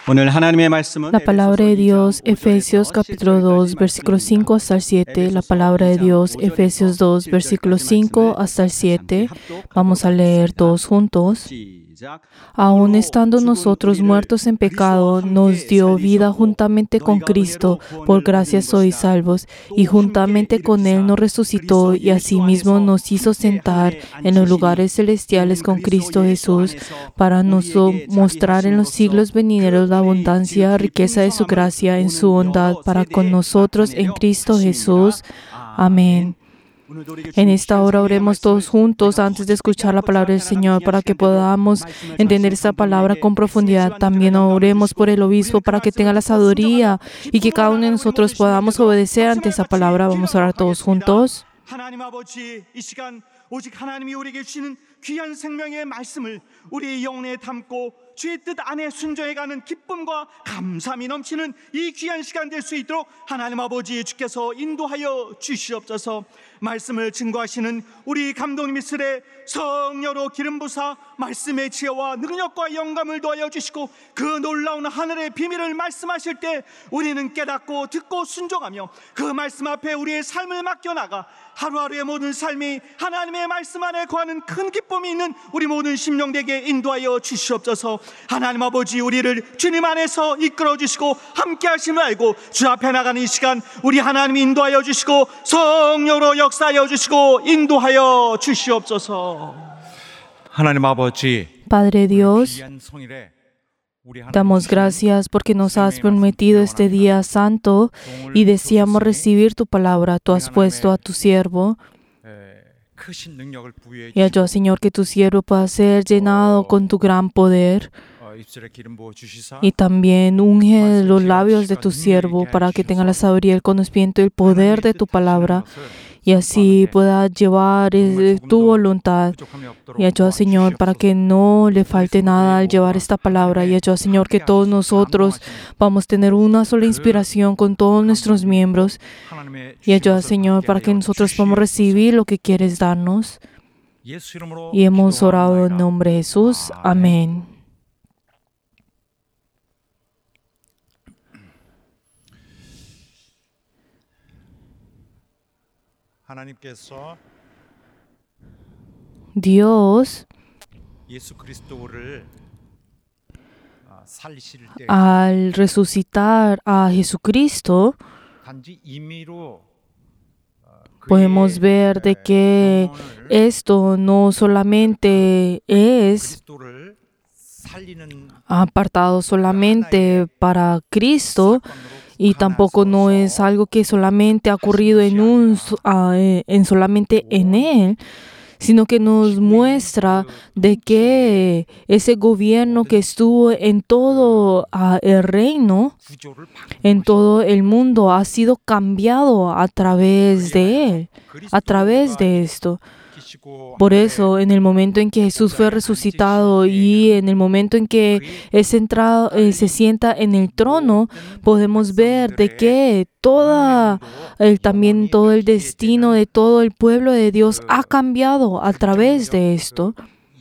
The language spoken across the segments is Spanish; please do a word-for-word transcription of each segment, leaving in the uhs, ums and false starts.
오늘 하나님의 말씀은 La palabra de Dios, Efesios capítulo dos, versículos cinco hasta el siete. La palabra de Dios, Efesios dos, versículos cinco hasta el siete. Vamos a leer todos juntos. Aun estando nosotros muertos en pecado, nos dio vida juntamente con Cristo. Por gracia sois salvos. Y juntamente con Él nos resucitó y asimismo nos hizo sentar en los lugares celestiales con Cristo Jesús, para nos mostrar en los siglos venideros la abundancia, riqueza de su gracia en su bondad para con nosotros en Cristo Jesús. Amén. En esta hora oremos todos juntos antes de escuchar la palabra del Señor para que podamos entender esta palabra con profundidad. También oremos por el obispo para que tenga la sabiduría y que cada uno de nosotros podamos obedecer ante esa palabra. Vamos a orar todos juntos. 오직 하나님이 우리에게 주시는 귀한 생명의 말씀을 우리의 영혼에 담고 주의 뜻 안에 순종해가는 기쁨과 감사함이 넘치는 이 귀한 시간 될 수 있도록 하나님 아버지 주께서 인도하여 주시옵소서. 말씀을 증거하시는 우리 감독님 이스라엘 성령으로 기름 부사 말씀의 지혜와 능력과 영감을 더하여 주시고 그 놀라운 하늘의 비밀을 말씀하실 때 우리는 깨닫고 듣고 순종하며 그 말씀 앞에 우리의 삶을 맡겨나가 하루하루의 모든 삶이 하나님의 말씀 안에 거하는 큰 기쁨이 있는 우리 모든 심령에게 인도하여 주시옵소서. 하나님 아버지 우리를 주님 안에서 이끌어 주시고 함께 하심을 알고 주 앞에 나가는 이 시간 우리 하나님이 인도하여 주시고 성령으로 역사하여 주시고 인도하여 주시옵소서. 하나님 아버지, Padre Dios, 귀한 성일에 damos gracias porque nos has permitido este día santo y deseamos recibir tu palabra. Tú has puesto a tu siervo 크신 능력을 부여해 y ayuda, Señor, que tu siervo pueda ser llenado con tu gran poder. 입술에 기름 부어 주시사 Y también unge los labios de tu siervo para que tenga la sabiduría, el conocimiento y el poder de tu palabra, y así pueda llevar eh, tu voluntad. Y ayuda, Señor, para que no le falte nada al llevar esta palabra. Y ayuda, Señor, que todos nosotros vamos a tener una sola inspiración con todos nuestros miembros. Y ayuda, Señor, para que nosotros podamos recibir lo que quieres darnos. Y hemos orado en nombre de Jesús. Amén. 하나님께서 Dios, 예수 그리스도를 살리실 때 al resucitar a Jesucristo, 단지 임의로 podemos ver de que esto no solamente es 그리스도를 살리는 apartado solamente para Cristo, y tampoco no es algo que solamente ha ocurrido en un uh, en solamente en él, sino que nos muestra de que ese gobierno que estuvo en todo uh, el reino, en todo el mundo, ha sido cambiado a través de él, a través de esto. Por eso, en el momento en que Jesús fue resucitado y en el momento en que es entrado, eh, se sienta en el trono, podemos ver de que toda, el, también todo el destino de todo el pueblo de Dios ha cambiado a través de esto.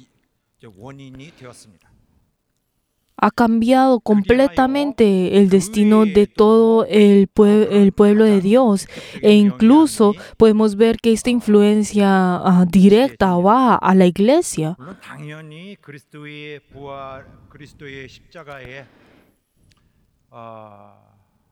Ha cambiado completamente el destino de todo el, pue- el pueblo de Dios, e incluso podemos ver que esta influencia uh, directa va a la iglesia. 물론 당연히 그리스도의 부활, 그리스도의 십자가의 어,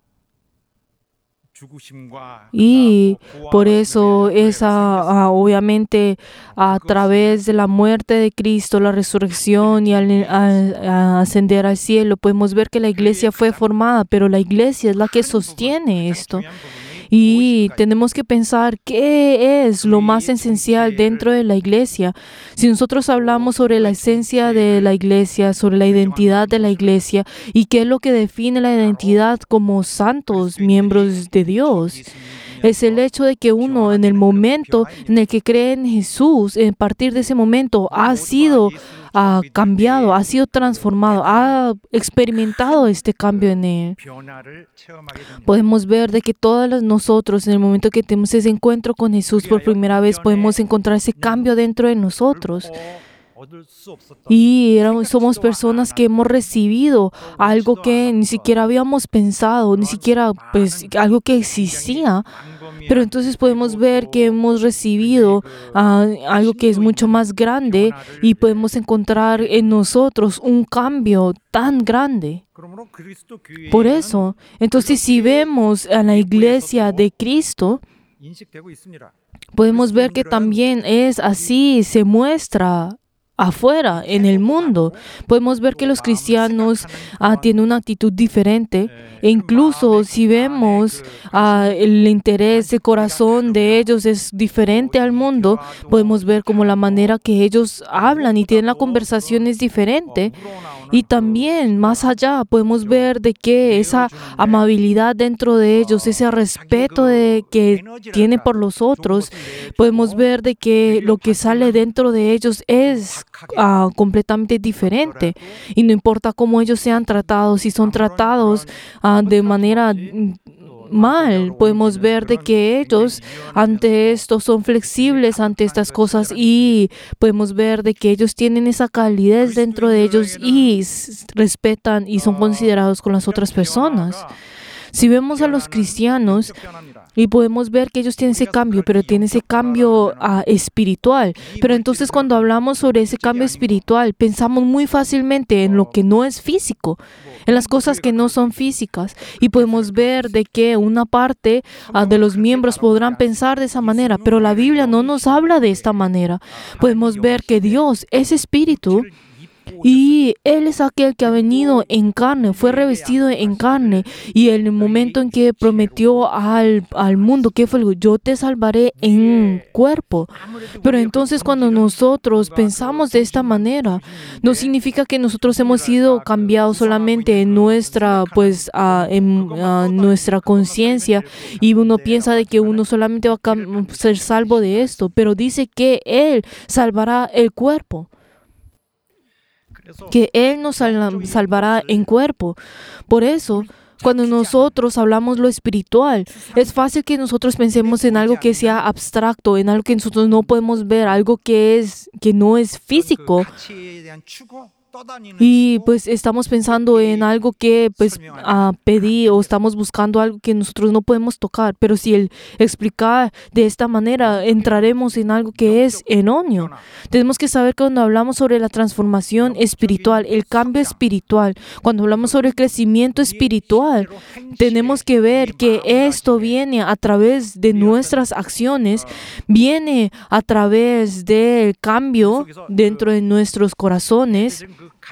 Y por eso esa, uh, obviamente, a través de la muerte de Cristo, la resurrección y al, al, al ascender al cielo, podemos ver que la iglesia fue formada, pero la iglesia es la que sostiene esto. Y tenemos que pensar qué es lo más esencial dentro de la iglesia. Si nosotros hablamos sobre la esencia de la iglesia, sobre la identidad de la iglesia y qué es lo que define la identidad como santos miembros de Dios, es el hecho de que uno, en el momento en el que cree en Jesús, a partir de ese momento ha sido ha cambiado, ha sido transformado, ha experimentado este cambio en él. Podemos ver de que todos nosotros, en el momento que tenemos ese encuentro con Jesús por primera vez, podemos encontrar ese cambio dentro de nosotros. Y éramos, somos personas que hemos recibido algo que ni siquiera habíamos pensado, ni siquiera pues algo que existía. Pero entonces podemos ver que hemos recibido uh, algo que es mucho más grande y podemos encontrar en nosotros un cambio tan grande. Por eso, entonces si vemos a la iglesia de Cristo, podemos ver que también es así, se muestra afuera, en el mundo. Podemos ver que los cristianos uh, tienen una actitud diferente. E incluso si vemos uh, el interés, el corazón de ellos es diferente al mundo, podemos ver como la manera que ellos hablan y tienen la conversación es diferente. Y también, más allá, podemos ver de que esa amabilidad dentro de ellos, ese respeto de, que tienen por los otros, podemos ver de que lo que sale dentro de ellos es uh, completamente diferente. Y no importa cómo ellos sean tratados, si son tratados uh, de manera mal, podemos ver de que ellos ante esto son flexibles ante estas cosas y podemos ver de que ellos tienen esa calidez dentro de ellos y respetan y son considerados con las otras personas. Si vemos a los cristianos y podemos ver que ellos tienen ese cambio, pero tienen ese cambio uh, espiritual. Pero entonces cuando hablamos sobre ese cambio espiritual, pensamos muy fácilmente en lo que no es físico, en las cosas que no son físicas. Y podemos ver de que una parte uh, de los miembros podrán pensar de esa manera, pero la Biblia no nos habla de esta manera. Podemos ver que Dios es espíritu. Y Él es aquel que ha venido en carne, fue revestido en carne. Y en el momento en que prometió al, al mundo, que fue, yo te salvaré en cuerpo. Pero entonces cuando nosotros pensamos de esta manera, no significa que nosotros hemos sido cambiados solamente en nuestra, pues, uh, en uh, nuestra conciencia. Y uno piensa de que uno solamente va a ser salvo de esto. Pero dice que Él salvará el cuerpo, que Él nos sal- salvará en cuerpo. Por eso, cuando nosotros hablamos lo espiritual, es fácil que nosotros pensemos en algo que sea abstracto, en algo que nosotros no podemos ver, algo que es que no es físico. Y pues estamos pensando en algo que pues uh, pedí o estamos buscando algo que nosotros no podemos tocar. Pero si el explicar de esta manera, entraremos en algo que es erróneo. Tenemos que saber que cuando hablamos sobre la transformación espiritual, el cambio espiritual, cuando hablamos sobre el crecimiento espiritual, tenemos que ver que esto viene a través de nuestras acciones, viene a través del cambio dentro de nuestros corazones.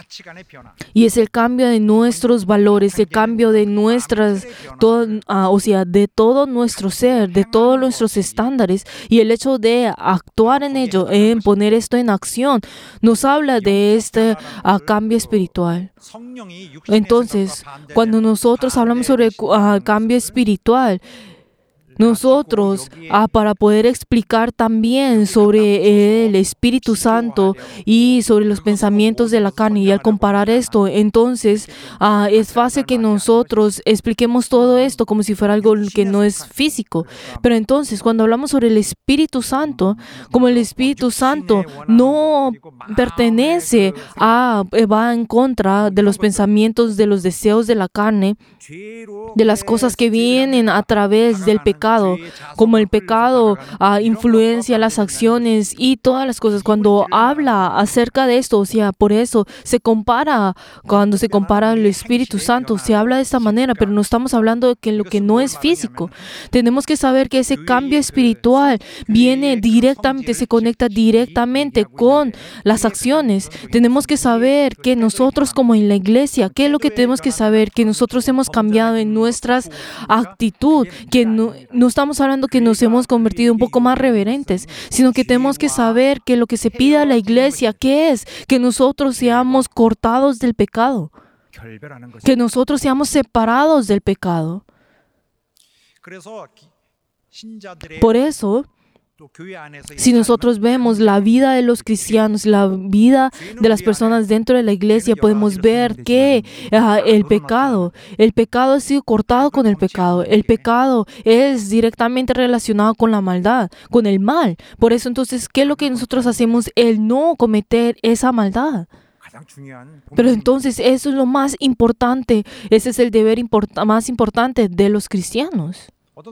Y es el cambio de nuestros valores, el cambio de nuestras, todo, uh, o sea, de todo nuestro ser, de todos nuestros estándares. Y el hecho de actuar en ello, en poner esto en acción, nos habla de este uh, cambio espiritual. Entonces, cuando nosotros hablamos sobre el uh, cambio espiritual, nosotros, ah, para poder explicar también sobre el Espíritu Santo y sobre los pensamientos de la carne, y al comparar esto, entonces ah, es fácil que nosotros expliquemos todo esto como si fuera algo que no es físico. Pero entonces, cuando hablamos sobre el Espíritu Santo, como el Espíritu Santo no pertenece a, va en contra de los pensamientos, de los deseos de la carne, de las cosas que vienen a través del pecado, como el pecado uh, influencia las acciones y todas las cosas. Cuando habla acerca de esto, o sea, por eso se compara, cuando se compara al Espíritu Santo, se habla de esta manera, pero no estamos hablando de que lo que no es físico. Tenemos que saber que ese cambio espiritual viene directamente, se conecta directamente con las acciones. Tenemos que saber que nosotros como en la iglesia, ¿qué es lo que tenemos que saber? Que nosotros hemos cambiado en nuestras actitud, que no, no estamos hablando que nos hemos convertido un poco más reverentes, sino que tenemos que saber que lo que se pide a la iglesia, ¿qué es? Que nosotros seamos cortados del pecado, que nosotros seamos separados del pecado. Por eso, Si nosotros vemos la vida de los cristianos, la vida de las personas dentro de la iglesia, podemos ver que uh, el pecado, el pecado ha sido cortado con el pecado. El pecado es directamente relacionado con la maldad, con el mal. Por eso entonces, ¿qué es lo que nosotros hacemos? El no cometer esa maldad. Pero entonces eso es lo más importante. Ese es el deber import- más importante de los cristianos.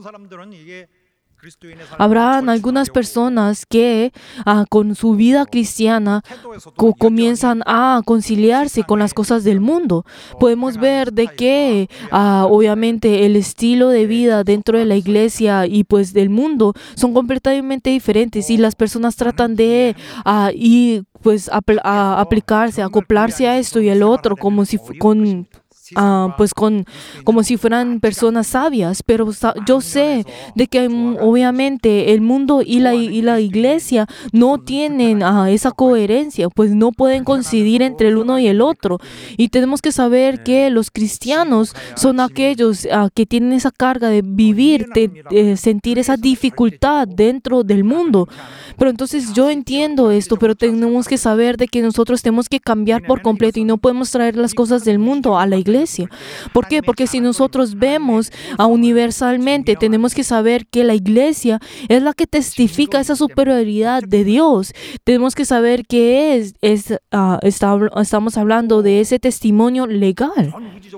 Habrán algunas personas que uh, con su vida cristiana co- comienzan a conciliarse con las cosas del mundo. Podemos ver de que uh, obviamente el estilo de vida dentro de la iglesia y pues del mundo son completamente diferentes y las personas tratan de uh, y pues apl- a aplicarse, acoplarse a esto y el otro como si fu- con Uh, pues con como si fueran personas sabias, pero sa yo sé de que um, obviamente el mundo y la, y la iglesia no tienen uh, esa coherencia, pues no pueden coincidir entre el uno y el otro. Y tenemos que saber que los cristianos son aquellos uh, que tienen esa carga de vivir, de, de sentir esa dificultad dentro del mundo. Pero entonces yo entiendo esto, pero tenemos que saber de que nosotros tenemos que cambiar por completo y no podemos traer las cosas del mundo a la iglesia. ¿Por qué? Porque si nosotros vemos a universalmente, tenemos que saber que la iglesia es la que testifica esa superioridad de Dios. Tenemos que saber que es, es uh, está, estamos hablando de ese testimonio legal.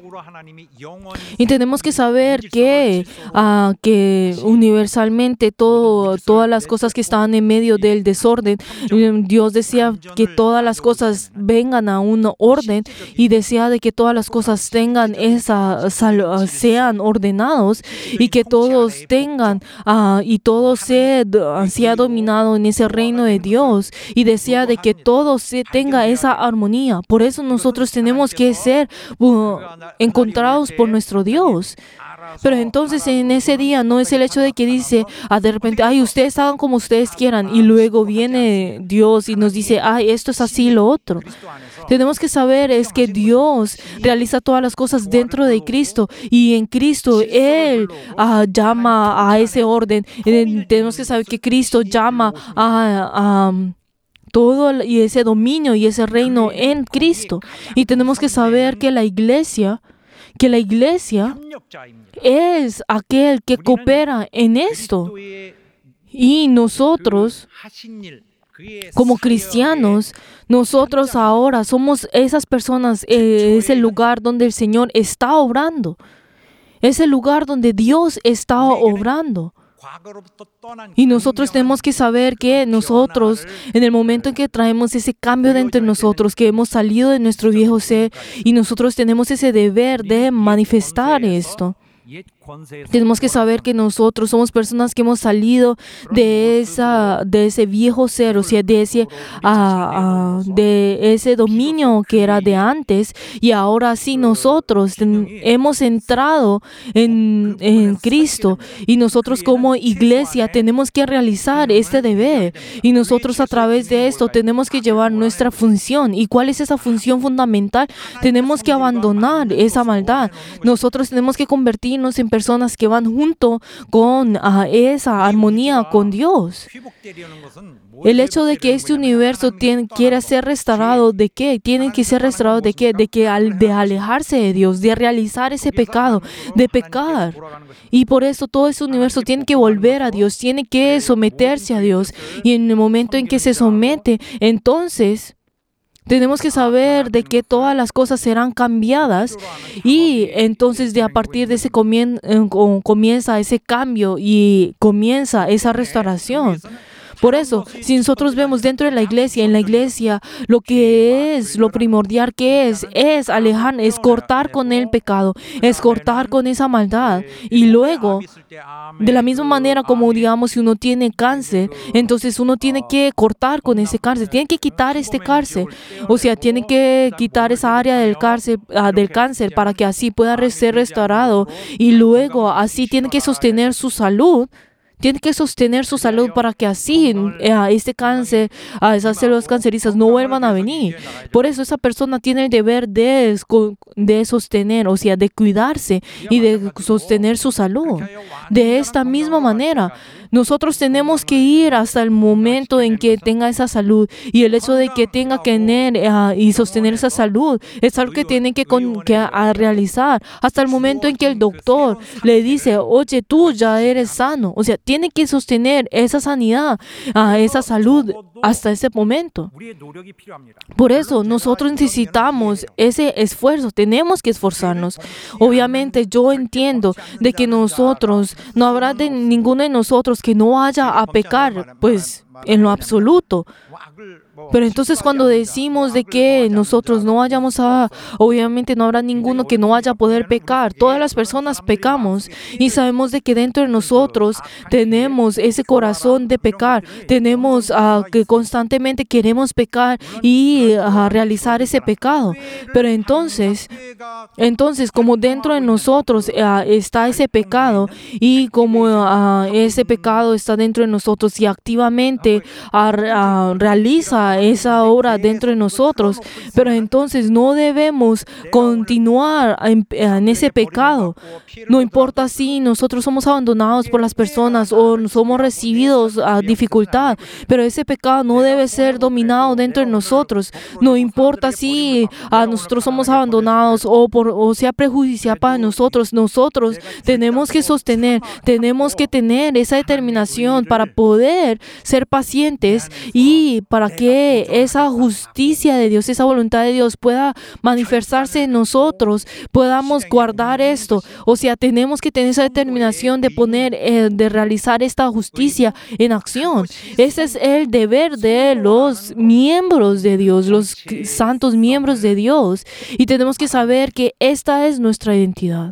Y tenemos que saber que, uh, que universalmente todo, todas las cosas que estaban en medio del desorden, Dios decía que todas las cosas vengan a un orden y desea de que todas las cosas tengan esa, sal, sean ordenados y que todos tengan uh, y todo sea, sea dominado en ese reino de Dios y desea de que todo se tenga esa armonía. Por eso nosotros tenemos que ser uh, encontrados por nuestro Dios. Pero entonces en ese día no es el hecho de que dice ah, de repente, ay, ustedes hagan como ustedes quieran y luego viene Dios y nos dice, ay, esto es así, lo otro. Tenemos que saber es que Dios realiza todas las cosas dentro de Cristo y en Cristo Él uh, llama a ese orden. Eh, tenemos que saber que Cristo llama a... a todo y ese dominio y ese reino en Cristo. Y tenemos que saber que la iglesia, que la iglesia es aquel que coopera en esto. Y nosotros, como cristianos, nosotros ahora somos esas personas, eh, es el lugar donde el Señor está obrando. Es el lugar donde Dios está obrando. Y nosotros tenemos que saber que nosotros, en el momento en que traemos ese cambio de entre nosotros, que hemos salido de nuestro viejo ser, y nosotros tenemos ese deber de manifestar esto. Tenemos que saber que nosotros somos personas que hemos salido de esa, de ese viejo ser, o sea, de ese, uh, uh, de ese dominio que era de antes, y ahora sí nosotros ten, hemos entrado en, en Cristo, y nosotros como iglesia tenemos que realizar este deber, y nosotros a través de esto tenemos que llevar nuestra función. ¿Y cuál es esa función fundamental? Tenemos que abandonar esa maldad. Nosotros tenemos que convertirnos en personas que van junto con uh, esa armonía con Dios. El hecho de que este universo tiene, quiera ser restaurado, ¿de qué? Tienen que ser restaurados ¿de qué? De que al, de alejarse de Dios, de realizar ese pecado, de pecar. Y por eso todo ese universo tiene que volver a Dios, tiene que someterse a Dios. Y en el momento en que se somete, entonces tenemos que saber de que todas las cosas serán cambiadas y entonces de a partir de ese comien comienza ese cambio y comienza esa restauración. Por eso, si nosotros vemos dentro de la iglesia, en la iglesia, lo que es, lo primordial que es, es alejar, es cortar con el pecado, es cortar con esa maldad. Y luego, de la misma manera como digamos, si uno tiene cáncer, entonces uno tiene que cortar con ese cáncer, tiene que quitar este cáncer. O sea, tiene que quitar esa área del cáncer, uh, del cáncer para que así pueda ser restaurado. Y luego, así tiene que sostener su salud. Tiene que sostener su salud para que así eh, este cáncer, a esas células cancerizas no vuelvan a venir. Por eso esa persona tiene el deber de, de sostener, o sea, de cuidarse y de sostener su salud. De esta misma manera, nosotros tenemos que ir hasta el momento en que tenga esa salud. Y el hecho de que tenga que tener uh, y sostener esa salud es algo que tienen que, con, que a, a realizar hasta el momento en que el doctor le dice, oye, tú ya eres sano. O sea, tiene que sostener esa sanidad, uh, esa salud hasta ese momento. Por eso nosotros necesitamos ese esfuerzo, tenemos que esforzarnos. Obviamente yo entiendo de que nosotros, no habrá de ninguno de nosotros que no vaya a pecar, pues en lo absoluto. Pero entonces cuando decimos de que nosotros no vayamos a, obviamente no habrá ninguno que no vaya a poder pecar. Todas las personas pecamos y sabemos de que dentro de nosotros tenemos ese corazón de pecar. Tenemos uh, que constantemente queremos pecar y uh, realizar ese pecado. Pero entonces, entonces como dentro de nosotros uh, está ese pecado y como uh, ese pecado está dentro de nosotros y activamente uh, uh, realiza esa obra dentro de nosotros, pero entonces no debemos continuar en, en ese pecado. No importa si nosotros somos abandonados por las personas o somos recibidos a dificultad, pero ese pecado no debe ser dominado dentro de nosotros. No importa si a nosotros somos abandonados o, por, o sea prejudicial para nosotros, nosotros tenemos que sostener, tenemos que tener esa determinación para poder ser pacientes y para que esa justicia de Dios, esa voluntad de Dios pueda manifestarse en nosotros, podamos guardar esto. O sea, tenemos que tener esa determinación de poner, eh, de realizar esta justicia en acción. Ese es el deber de los miembros de Dios, los santos miembros de Dios. Y tenemos que saber que esta es nuestra identidad.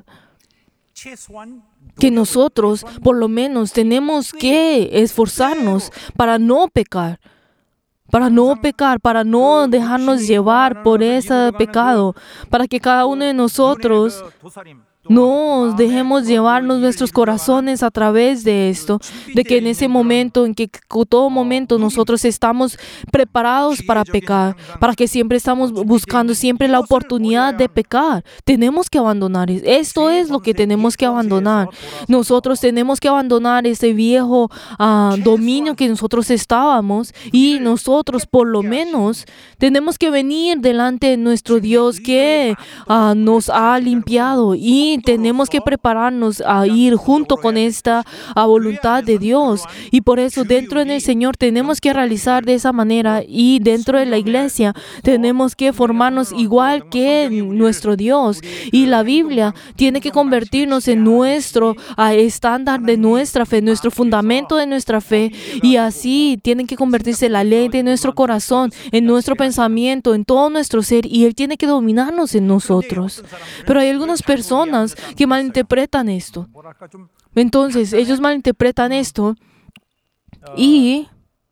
Que nosotros, por lo menos, tenemos que esforzarnos para no pecar. Para no pecar, para no dejarnos llevar por ese pecado, para que cada uno de nosotros no dejemos llevarnos nuestros corazones a través de esto, de que en ese momento, en que todo momento nosotros estamos preparados para pecar, para que siempre estamos buscando siempre la oportunidad de pecar. Tenemos que abandonar, esto es lo que tenemos que abandonar. Nosotros tenemos que abandonar ese viejo uh, dominio que nosotros estábamos y nosotros por lo menos tenemos que venir delante de nuestro Dios que uh, nos ha limpiado y tenemos que prepararnos a ir junto con esta voluntad de Dios. Y por eso dentro del Señor tenemos que realizar de esa manera y dentro de la iglesia tenemos que formarnos igual que nuestro Dios. Y la Biblia tiene que convertirnos en nuestro uh, estándar de nuestra fe, nuestro fundamento de nuestra fe. Y así tiene que convertirse la ley de nuestro corazón, en nuestro pensamiento, en todo nuestro ser. Y Él tiene que dominarnos en nosotros. Pero hay algunas personas que malinterpretan esto. Entonces, ellos malinterpretan esto y,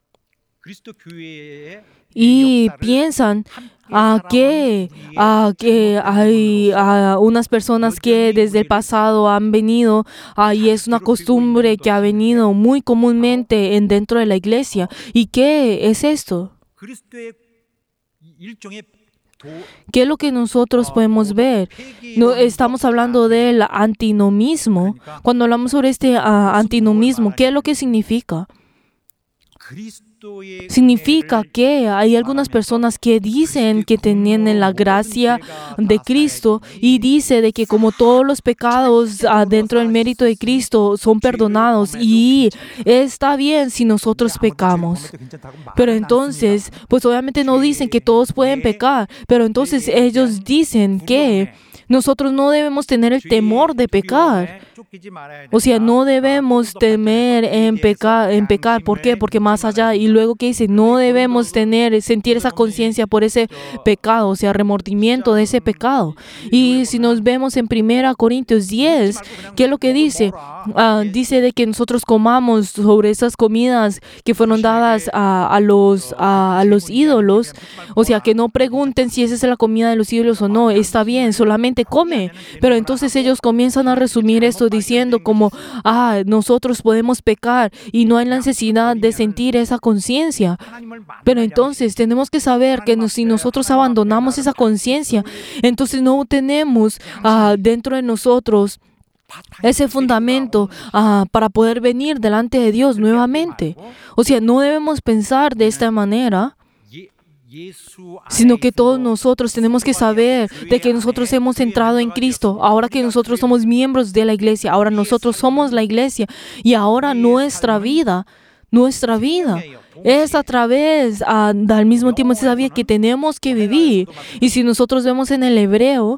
y piensan uh, que, uh, que hay uh, unas personas que desde el pasado han venido uh, y es una costumbre que ha venido muy comúnmente en, dentro de la iglesia. ¿Y qué es esto? ¿Qué es lo que nosotros podemos ver? No, estamos hablando del antinomismo. Cuando hablamos sobre este uh, antinomismo, ¿qué es lo que significa? Significa que hay algunas personas que dicen que tienen la gracia de Cristo y dice de que como todos los pecados uh, dentro del mérito de Cristo son perdonados y está bien si nosotros pecamos. Pero entonces, pues obviamente no dicen que todos pueden pecar, pero entonces ellos dicen que nosotros no debemos tener el temor de pecar. O sea, no debemos temer en pecar, en pecar. ¿Por qué? Porque más allá, y luego que dice, no debemos tener, sentir esa conciencia por ese pecado, o sea, remordimiento de ese pecado. Y si nos vemos en primera Corintios diez, ¿qué es lo que dice? Uh, dice de que nosotros comamos sobre esas comidas que fueron dadas a, a, los, a, a los ídolos. O sea, que no pregunten si esa es la comida de los ídolos o no. Está bien, solamente come. Pero entonces ellos comienzan a resumir esto diciendo como, ah, nosotros podemos pecar y no hay la necesidad de sentir esa conciencia. Pero entonces tenemos que saber que no, si nosotros abandonamos esa conciencia, entonces no tenemos uh, dentro de nosotros ese fundamento uh, para poder venir delante de Dios nuevamente. O sea, no debemos pensar de esta manera, sino que todos nosotros tenemos que saber de que nosotros hemos entrado en Cristo. Ahora que nosotros somos miembros de la iglesia, ahora nosotros somos la iglesia y ahora nuestra vida, nuestra vida es a través, uh, al mismo tiempo se sabía que tenemos que vivir. Y si nosotros vemos en el hebreo,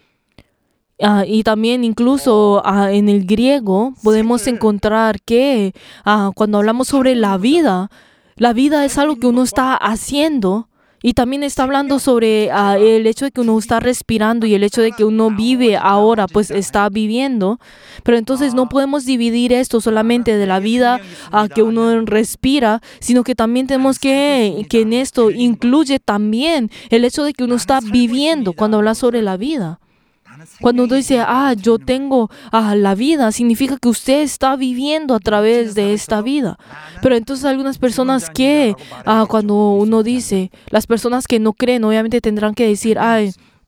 Uh, y también incluso uh, en el griego podemos encontrar que uh, cuando hablamos sobre la vida, la vida es algo que uno está haciendo. Y también está hablando sobre uh, el hecho de que uno está respirando y el hecho de que uno vive ahora, pues está viviendo. Pero entonces no podemos dividir esto solamente de la vida uh, que uno respira, sino que también tenemos que, que en esto incluye también el hecho de que uno está viviendo cuando habla sobre la vida. Cuando uno dice, ah, yo tengo ah, la vida, significa que usted está viviendo a través de esta vida. Pero entonces algunas personas que, ah, cuando uno dice, las personas que no creen, obviamente tendrán que decir, ay,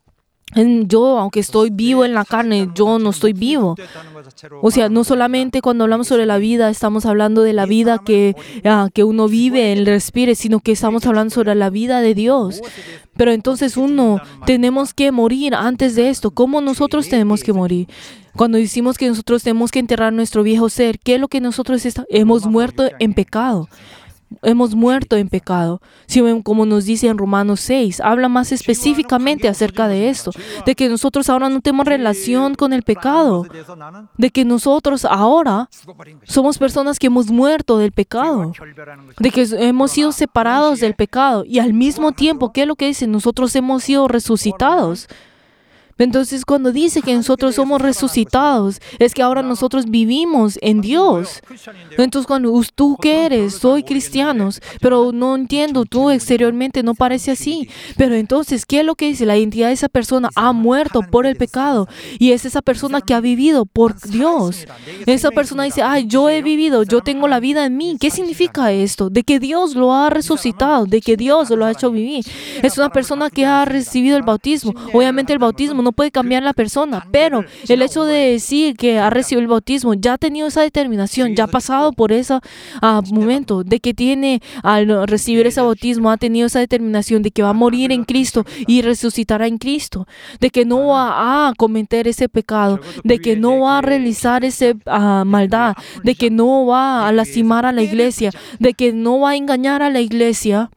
yo, aunque estoy vivo en la carne, yo no estoy vivo. O sea, no solamente cuando hablamos sobre la vida, estamos hablando de la vida que, uh, que uno vive, el respire, sino que estamos hablando sobre la vida de Dios. Pero entonces uno, tenemos que morir antes de esto. ¿Cómo nosotros tenemos que morir? Cuando decimos que nosotros tenemos que enterrar nuestro viejo ser, ¿qué es lo que nosotros está? Hemos muerto en pecado. Hemos muerto en pecado. Si, como nos dice en Romanos seis, habla más específicamente acerca de esto, de que nosotros ahora no tenemos relación con el pecado, de que nosotros ahora somos personas que hemos muerto del pecado, de que hemos sido separados del pecado y al mismo tiempo, ¿qué es lo que dice? Nosotros hemos sido resucitados. Entonces, cuando dice que nosotros somos resucitados, es que ahora nosotros vivimos en Dios. Entonces, cuando tú qué eres, soy cristiano, pero no entiendo, tú exteriormente no parece así. Pero entonces, ¿qué es lo que dice? La identidad de esa persona ha muerto por el pecado y es esa persona que ha vivido por Dios. Esa persona dice, ay, yo he vivido, yo tengo la vida en mí. ¿Qué significa esto? De que Dios lo ha resucitado, de que Dios lo ha hecho vivir. Es una persona que ha recibido el bautismo. Obviamente el bautismo no puede cambiar la persona, pero el hecho de decir que ha recibido el bautismo, ya ha tenido esa determinación, ya ha pasado por ese uh, momento, de que tiene, al recibir ese bautismo, ha tenido esa determinación de que va a morir en Cristo y resucitará en Cristo, de que no va a cometer ese pecado, de que no va a realizar esa uh, maldad, de que no va a lastimar a la iglesia, de que no va a engañar a la iglesia,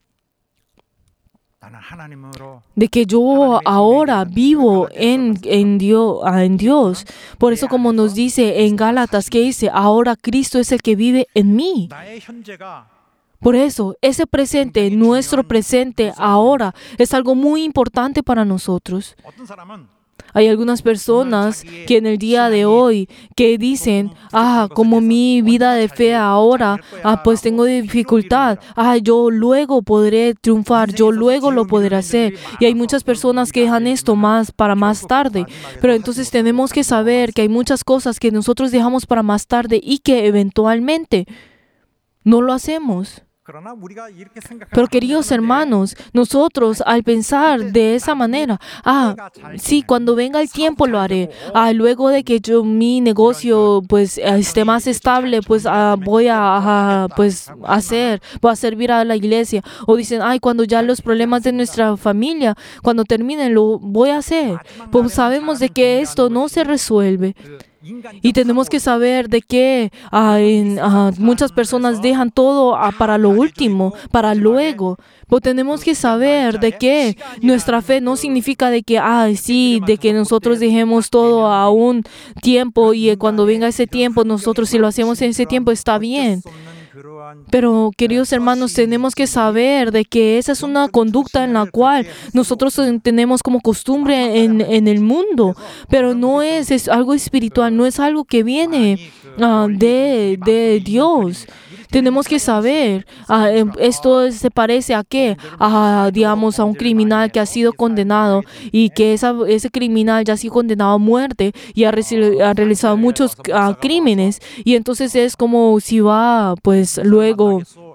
de que yo ahora vivo en, en, Dios, en Dios. Por eso, como nos dice en Gálatas, que dice, ahora Cristo es el que vive en mí. Por eso, ese presente, nuestro presente ahora, es algo muy importante para nosotros. Hay algunas personas que en el día de hoy que dicen, ah, como mi vida de fe ahora, ah, pues tengo dificultad, ah, yo luego podré triunfar, yo luego lo podré hacer. Y hay muchas personas que dejan esto más para más tarde. Pero entonces tenemos que saber que hay muchas cosas que nosotros dejamos para más tarde y que eventualmente no lo hacemos. Pero queridos hermanos, nosotros al pensar de esa manera, ah, sí, cuando venga el tiempo lo haré, ah, luego de que yo mi negocio pues esté más estable, pues ah, voy a, a pues hacer, voy a servir a la iglesia. O dicen, ay, cuando ya los problemas de nuestra familia, cuando terminen lo voy a hacer. Pues sabemos de que esto no se resuelve. Y tenemos que saber de que uh, en, uh, muchas personas dejan todo uh, para lo último, para luego. Pero tenemos que saber de que nuestra fe no significa de que, ah, sí, de que nosotros dejemos todo a un tiempo y eh, cuando venga ese tiempo, nosotros si lo hacemos en ese tiempo está bien. Pero, queridos hermanos, tenemos que saber de que esa es una conducta en la cual nosotros tenemos como costumbre en, en el mundo, pero no es, es algo espiritual, no es algo que viene uh, de, de Dios. Tenemos que saber, uh, esto se parece a qué, a, digamos, a un criminal que ha sido condenado y que esa, ese criminal ya ha sido condenado a muerte y ha, reci- ha realizado muchos uh, crímenes y entonces es como si va, pues luego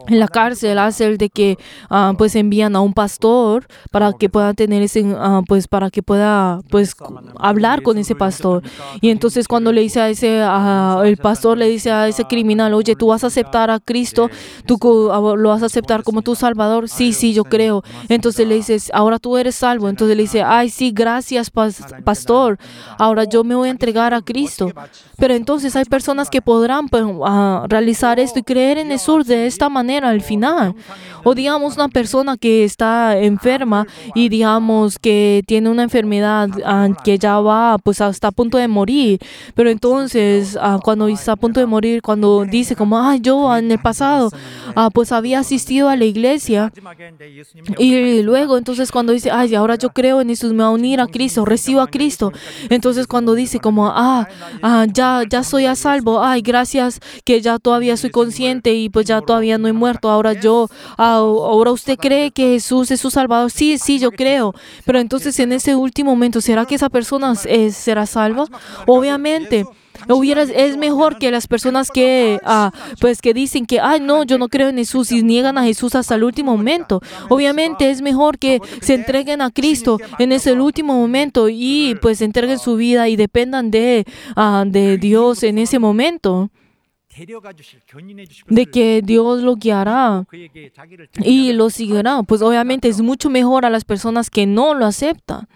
en la cárcel hace el de que uh, pues envían a un pastor para que pueda tener ese uh, pues para que pueda pues hablar con ese pastor. Y entonces cuando le dice a ese uh, el pastor le dice a ese criminal, oye, tú vas a aceptar a Cristo, tú uh, lo vas a aceptar como tu Salvador. Sí, sí, yo creo. Entonces le dices, ahora tú eres salvo. Entonces le dice, ay, sí, gracias pas pastor, ahora yo me voy a entregar a Cristo. Pero entonces hay personas que podrán pues, uh, realizar esto y creer en Jesús de esta manera al final. O digamos una persona que está enferma y digamos que tiene una enfermedad uh, que ya va pues hasta a punto de morir. Pero entonces uh, cuando está a punto de morir, cuando dice como, ah, yo en el pasado uh, pues había asistido a la iglesia. Y luego entonces cuando dice, ay, ahora yo creo en Jesús, me voy a unir a Cristo, recibo a Cristo. Entonces cuando dice como, ah, ah ya, ya soy a salvo, ay, gracias que ya todavía soy consciente y pues ya todavía no he muerto, ahora yo, ah, ahora usted cree que Jesús es su Salvador. Sí, sí, yo creo. Pero entonces en ese último momento, ¿será que esa persona es, será salva? Obviamente. Hubiera, es mejor que las personas que, ah, pues, que dicen que, ay, no, yo no creo en Jesús y niegan a Jesús hasta el último momento. Obviamente es mejor que se entreguen a Cristo en ese último momento y pues entreguen su vida y dependan de, ah, de Dios en ese momento, de que Dios lo guiará y lo seguirá. Pues obviamente es mucho mejor a las personas que no lo aceptan.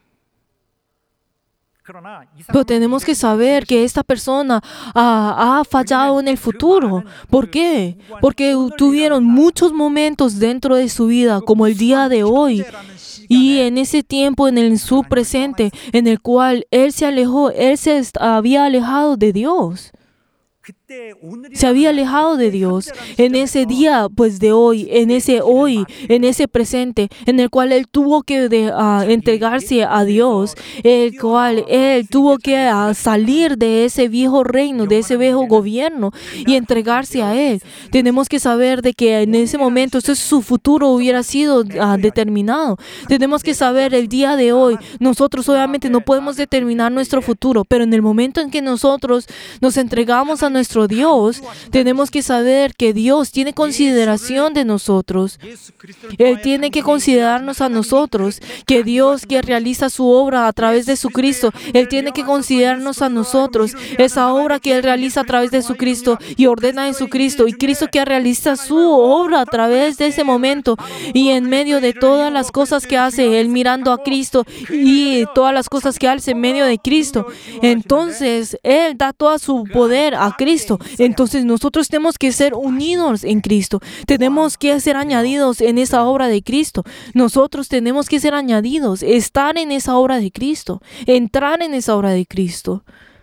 Pero tenemos que saber que esta persona ah, ha fallado en el futuro. ¿Por qué? Porque tuvieron muchos momentos dentro de su vida, como el día de hoy. Y en ese tiempo, en el, su presente, en el cual él se alejó, él se había alejado de Dios. Se había alejado de Dios en ese día, pues de hoy, en ese hoy, en ese presente, en el cual él tuvo que de, uh, entregarse a Dios, el cual él tuvo que uh, salir de ese viejo reino, de ese viejo gobierno y entregarse a él. Tenemos que saber de que en ese momento entonces su futuro hubiera sido uh, determinado. Tenemos que saber el día de hoy, nosotros obviamente no podemos determinar nuestro futuro, pero en el momento en que nosotros nos entregamos a nuestro Dios, tenemos que saber que Dios tiene consideración de nosotros. Él tiene que considerarnos a nosotros, que Dios que realiza su obra a través de su Cristo, Él tiene que considerarnos a nosotros, esa obra que Él realiza a través de su Cristo y ordena en su Cristo, y Cristo que realiza su obra a través de ese momento y en medio de todas las cosas que hace, Él mirando a Cristo y todas las cosas que hace en medio de Cristo. Entonces, Él da todo su poder a Cristo. Entonces nosotros tenemos que ser unidos en Cristo. Tenemos que ser añadidos en esa obra de Cristo. Nosotros tenemos que ser añadidos, estar en esa obra de Cristo, entrar en esa obra de Cristo.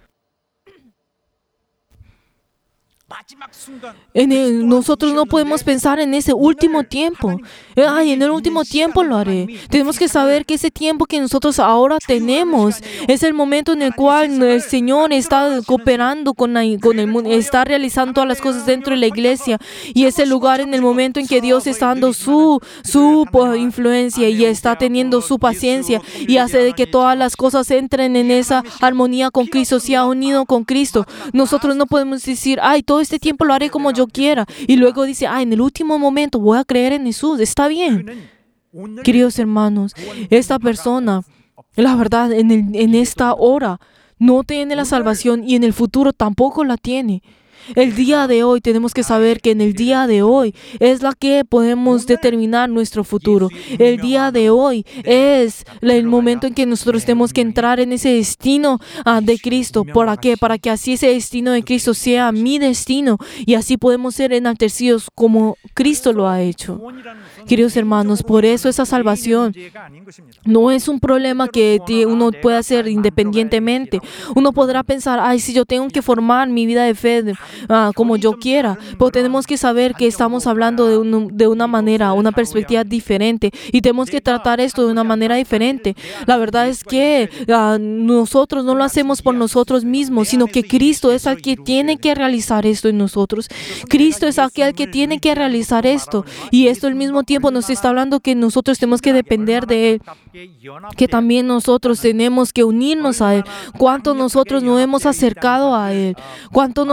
En el, nosotros no podemos pensar en ese último tiempo. Ay, en el último tiempo lo haré. Tenemos que saber que ese tiempo que nosotros ahora tenemos es el momento en el cual el Señor está cooperando con, la, con el mundo, está realizando todas las cosas dentro de la iglesia, y es el lugar en el momento en que Dios está dando su, su influencia y está teniendo su paciencia y hace de que todas las cosas entren en esa armonía con Cristo, se ha unido con Cristo. Nosotros no podemos decir, ay, todo este tiempo lo haré como yo quiera, y luego dice, ah, en el último momento voy a creer en Jesús. Está bien. Queridos hermanos, esta persona, la verdad, en, el, en esta hora no tiene la salvación y en el futuro tampoco la tiene. El día de hoy tenemos que saber que en el día de hoy es la que podemos determinar nuestro futuro. El día de hoy es el momento en que nosotros tenemos que entrar en ese destino uh, de Cristo. ¿Para qué? Para que así ese destino de Cristo sea mi destino y así podemos ser enaltecidos como Cristo lo ha hecho. Queridos hermanos, por eso esa salvación no es un problema que uno puede hacer independientemente. Uno podrá pensar, ay, si yo tengo que formar mi vida de fe uh, como yo quiera, pero tenemos que saber que estamos hablando de, un, de una manera, una perspectiva diferente, y tenemos que tratar esto de una manera diferente. La verdad es que uh, nosotros no lo hacemos por nosotros mismos, sino que Cristo es el que tiene que realizar esto en nosotros. Cristo es aquel que tiene que realizar esto, y esto al mismo tiempo nos está hablando que nosotros tenemos que depender de Él, que también nosotros tenemos que unirnos a Él. Cuánto nosotros nos hemos acercado a Él, cuánto nosotros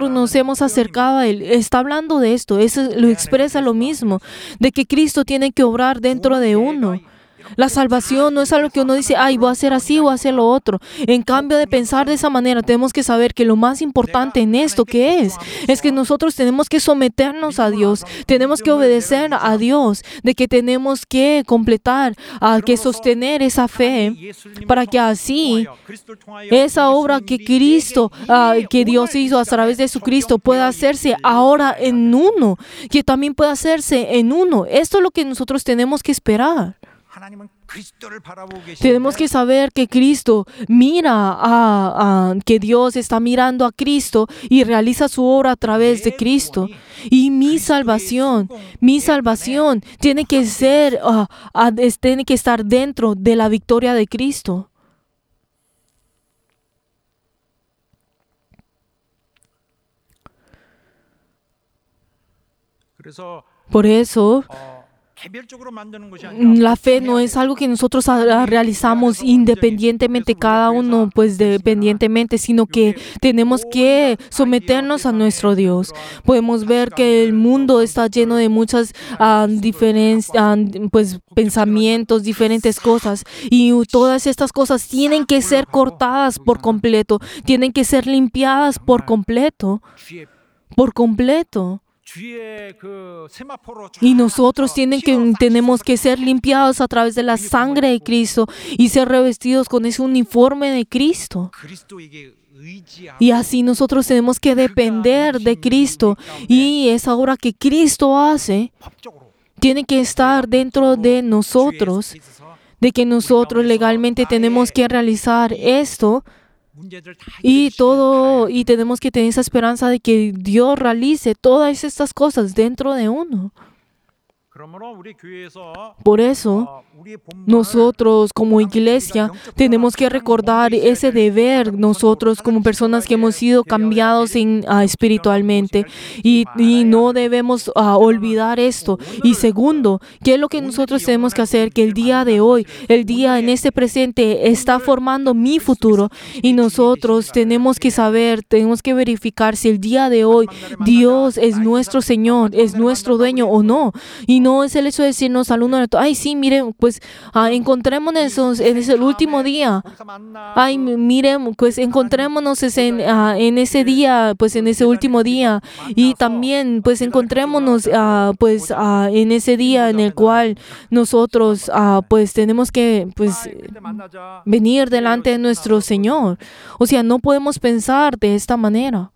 nosotros nos hemos acercado a Él. Está hablando de esto, eso lo expresa lo mismo, de que Cristo tiene que obrar dentro de uno. La salvación no es algo que uno dice, ay, voy a hacer así, voy a hacer lo otro. En cambio de pensar de esa manera, tenemos que saber que lo más importante en esto que es, es que nosotros tenemos que someternos a Dios, tenemos que obedecer a Dios, de que tenemos que completar, a que sostener esa fe, para que así esa obra que Cristo, uh, que Dios hizo a través de su Cristo, pueda hacerse ahora en uno, que también pueda hacerse en uno. Esto es lo que nosotros tenemos que esperar. Tenemos que saber que Cristo mira a, a que Dios está mirando a Cristo y realiza su obra a través de Cristo. Y mi salvación, mi salvación tiene que ser, uh, uh, tiene que estar dentro de la victoria de Cristo. Por eso, la fe no es algo que nosotros realizamos independientemente, cada uno pues dependientemente, sino que tenemos que someternos a nuestro Dios. Podemos ver que el mundo está lleno de muchas uh, diferentes uh, pues, pensamientos, diferentes cosas, y todas estas cosas tienen que ser cortadas por completo, tienen que ser limpiadas por completo, por completo. Y nosotros tienen que, tenemos que ser limpiados a través de la sangre de Cristo y ser revestidos con ese uniforme de Cristo. Y así nosotros tenemos que depender de Cristo, y esa obra que Cristo hace tiene que estar dentro de nosotros, de que nosotros legalmente tenemos que realizar esto. Y todo, y tenemos que tener esa esperanza de que Dios realice todas estas cosas dentro de uno. Por eso, nosotros como iglesia tenemos que recordar ese deber, nosotros como personas que hemos sido cambiados en, uh, espiritualmente, y, y no debemos uh, olvidar esto. Y segundo, ¿qué es lo que nosotros tenemos que hacer? Que el día de hoy, el día en este presente está formando mi futuro, y nosotros tenemos que saber, tenemos que verificar si el día de hoy Dios es nuestro Señor, es nuestro dueño o no. Y no es el hecho de decirnos al uno, ay, sí, miren, pues uh, encontrémonos en ese último día. Ay, miren, pues encontrémonos en, uh, en ese día, pues en ese último día. Y también, pues encontrémonos, uh, pues uh, en ese día en el cual nosotros, uh, pues tenemos que, pues, venir delante de nuestro Señor. O sea, no podemos pensar de esta manera.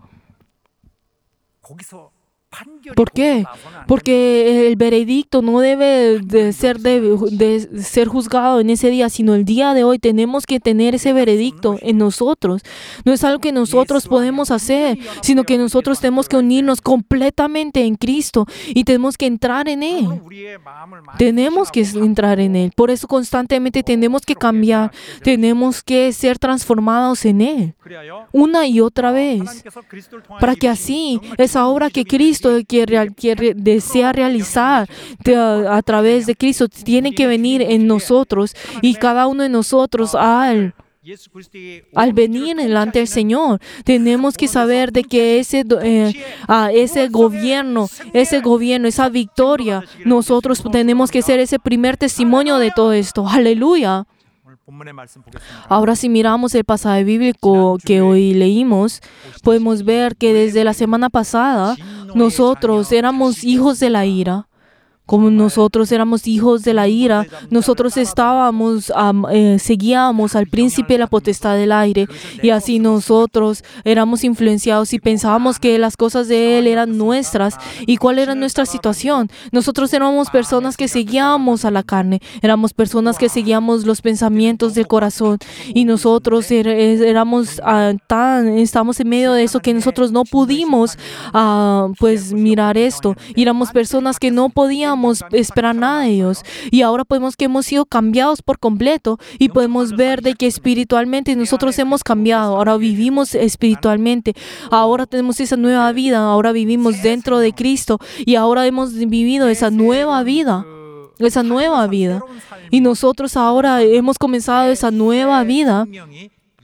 ¿Por qué? Porque el veredicto no debe de ser, de, de ser juzgado en ese día, sino el día de hoy tenemos que tener ese veredicto en nosotros. No es algo que nosotros podemos hacer, sino que nosotros tenemos que unirnos completamente en Cristo y tenemos que entrar en Él. Tenemos que entrar en Él. Por eso constantemente tenemos que cambiar, tenemos que ser transformados en Él, una y otra vez, para que así esa obra que Cristo que, real, que re, desea realizar de, a, a través de Cristo tiene que venir en nosotros, y cada uno de nosotros al Al venir delante del Señor, tenemos que saber de que ese, eh, uh, ese gobierno, ese gobierno, esa victoria, nosotros tenemos que ser ese primer testimonio de todo esto. Aleluya. Ahora, si miramos el pasaje bíblico que hoy leímos, podemos ver que desde la semana pasada nosotros éramos hijos de la ira. Como nosotros éramos hijos de la ira, nosotros estábamos, um, eh, seguíamos al príncipe de la potestad del aire, y así nosotros éramos influenciados y pensábamos que las cosas de él eran nuestras. ¿Y cuál era nuestra situación? Nosotros éramos personas que seguíamos a la carne, éramos personas que seguíamos los pensamientos del corazón, y nosotros er, éramos uh, tan, estamos en medio de eso que nosotros no pudimos uh, pues mirar esto, y éramos personas que no podíamos esperar nada de Dios. Y ahora podemos que hemos sido cambiados por completo, y podemos ver de que espiritualmente nosotros hemos cambiado. Ahora vivimos espiritualmente, ahora tenemos esa nueva vida, ahora vivimos dentro de Cristo, y ahora hemos vivido esa nueva vida, esa nueva vida. Y nosotros ahora hemos comenzado esa nueva vida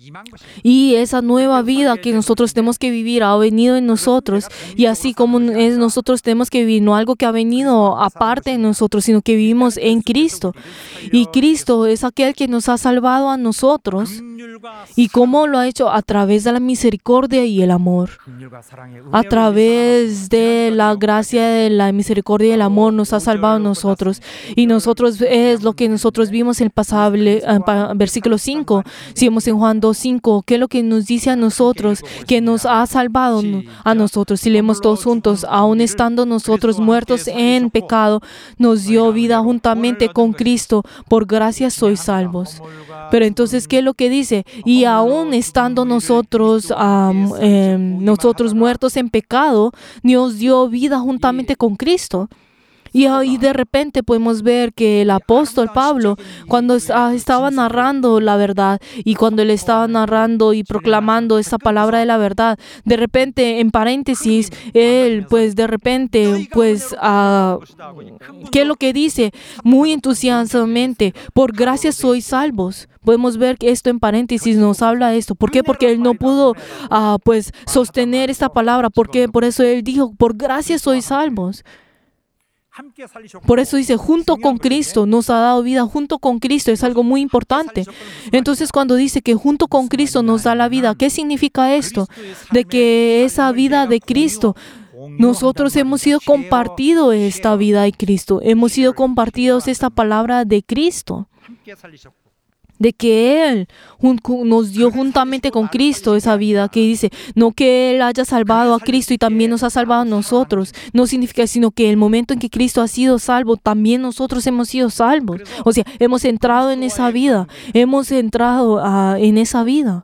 Y esa nueva vida que nosotros tenemos que vivir ha venido en nosotros. Y así como es, nosotros tenemos que vivir, no algo que ha venido aparte de nosotros, sino que vivimos en Cristo. Y Cristo es aquel que nos ha salvado a nosotros. ¿Y cómo lo ha hecho? A través de la misericordia y el amor. A través de la gracia, de la misericordia y el amor nos ha salvado a nosotros. Y nosotros es lo que nosotros vimos en el pasado versículo cinco. Si vemos en Juan dos cinco, ¿qué es lo que nos dice a nosotros? Que nos ha salvado a nosotros. Si leemos todos juntos, aun estando nosotros muertos en pecado, nos dio vida juntamente con Cristo. Por gracia sois salvos. Pero entonces, ¿qué es lo que dice? Y aún estando nosotros, um, eh, nosotros muertos en pecado, Dios dio vida juntamente con Cristo. Y ahí de repente podemos ver que el apóstol Pablo, cuando estaba narrando la verdad y cuando él estaba narrando y proclamando esta palabra de la verdad, de repente, en paréntesis, él pues de repente, pues, uh, ¿qué es lo que dice? Muy entusiasmadamente, por gracia sois salvos. Podemos ver que esto en paréntesis nos habla de esto. ¿Por qué? Porque él no pudo uh, pues sostener esta palabra. Porque por eso él dijo, por gracia sois salvos. Por eso dice, junto con Cristo, nos ha dado vida junto con Cristo, es algo muy importante. Entonces, cuando dice que junto con Cristo nos da la vida, ¿qué significa esto? De que esa vida de Cristo, nosotros hemos sido compartidos esta vida de Cristo, hemos sido compartidos esta palabra de Cristo. De que Él nos dio juntamente con Cristo esa vida, que dice, no que Él haya salvado a Cristo y también nos ha salvado a nosotros, no significa sino que el momento en que Cristo ha sido salvo, también nosotros hemos sido salvos. O sea, hemos entrado en esa vida, hemos entrado uh, en esa vida.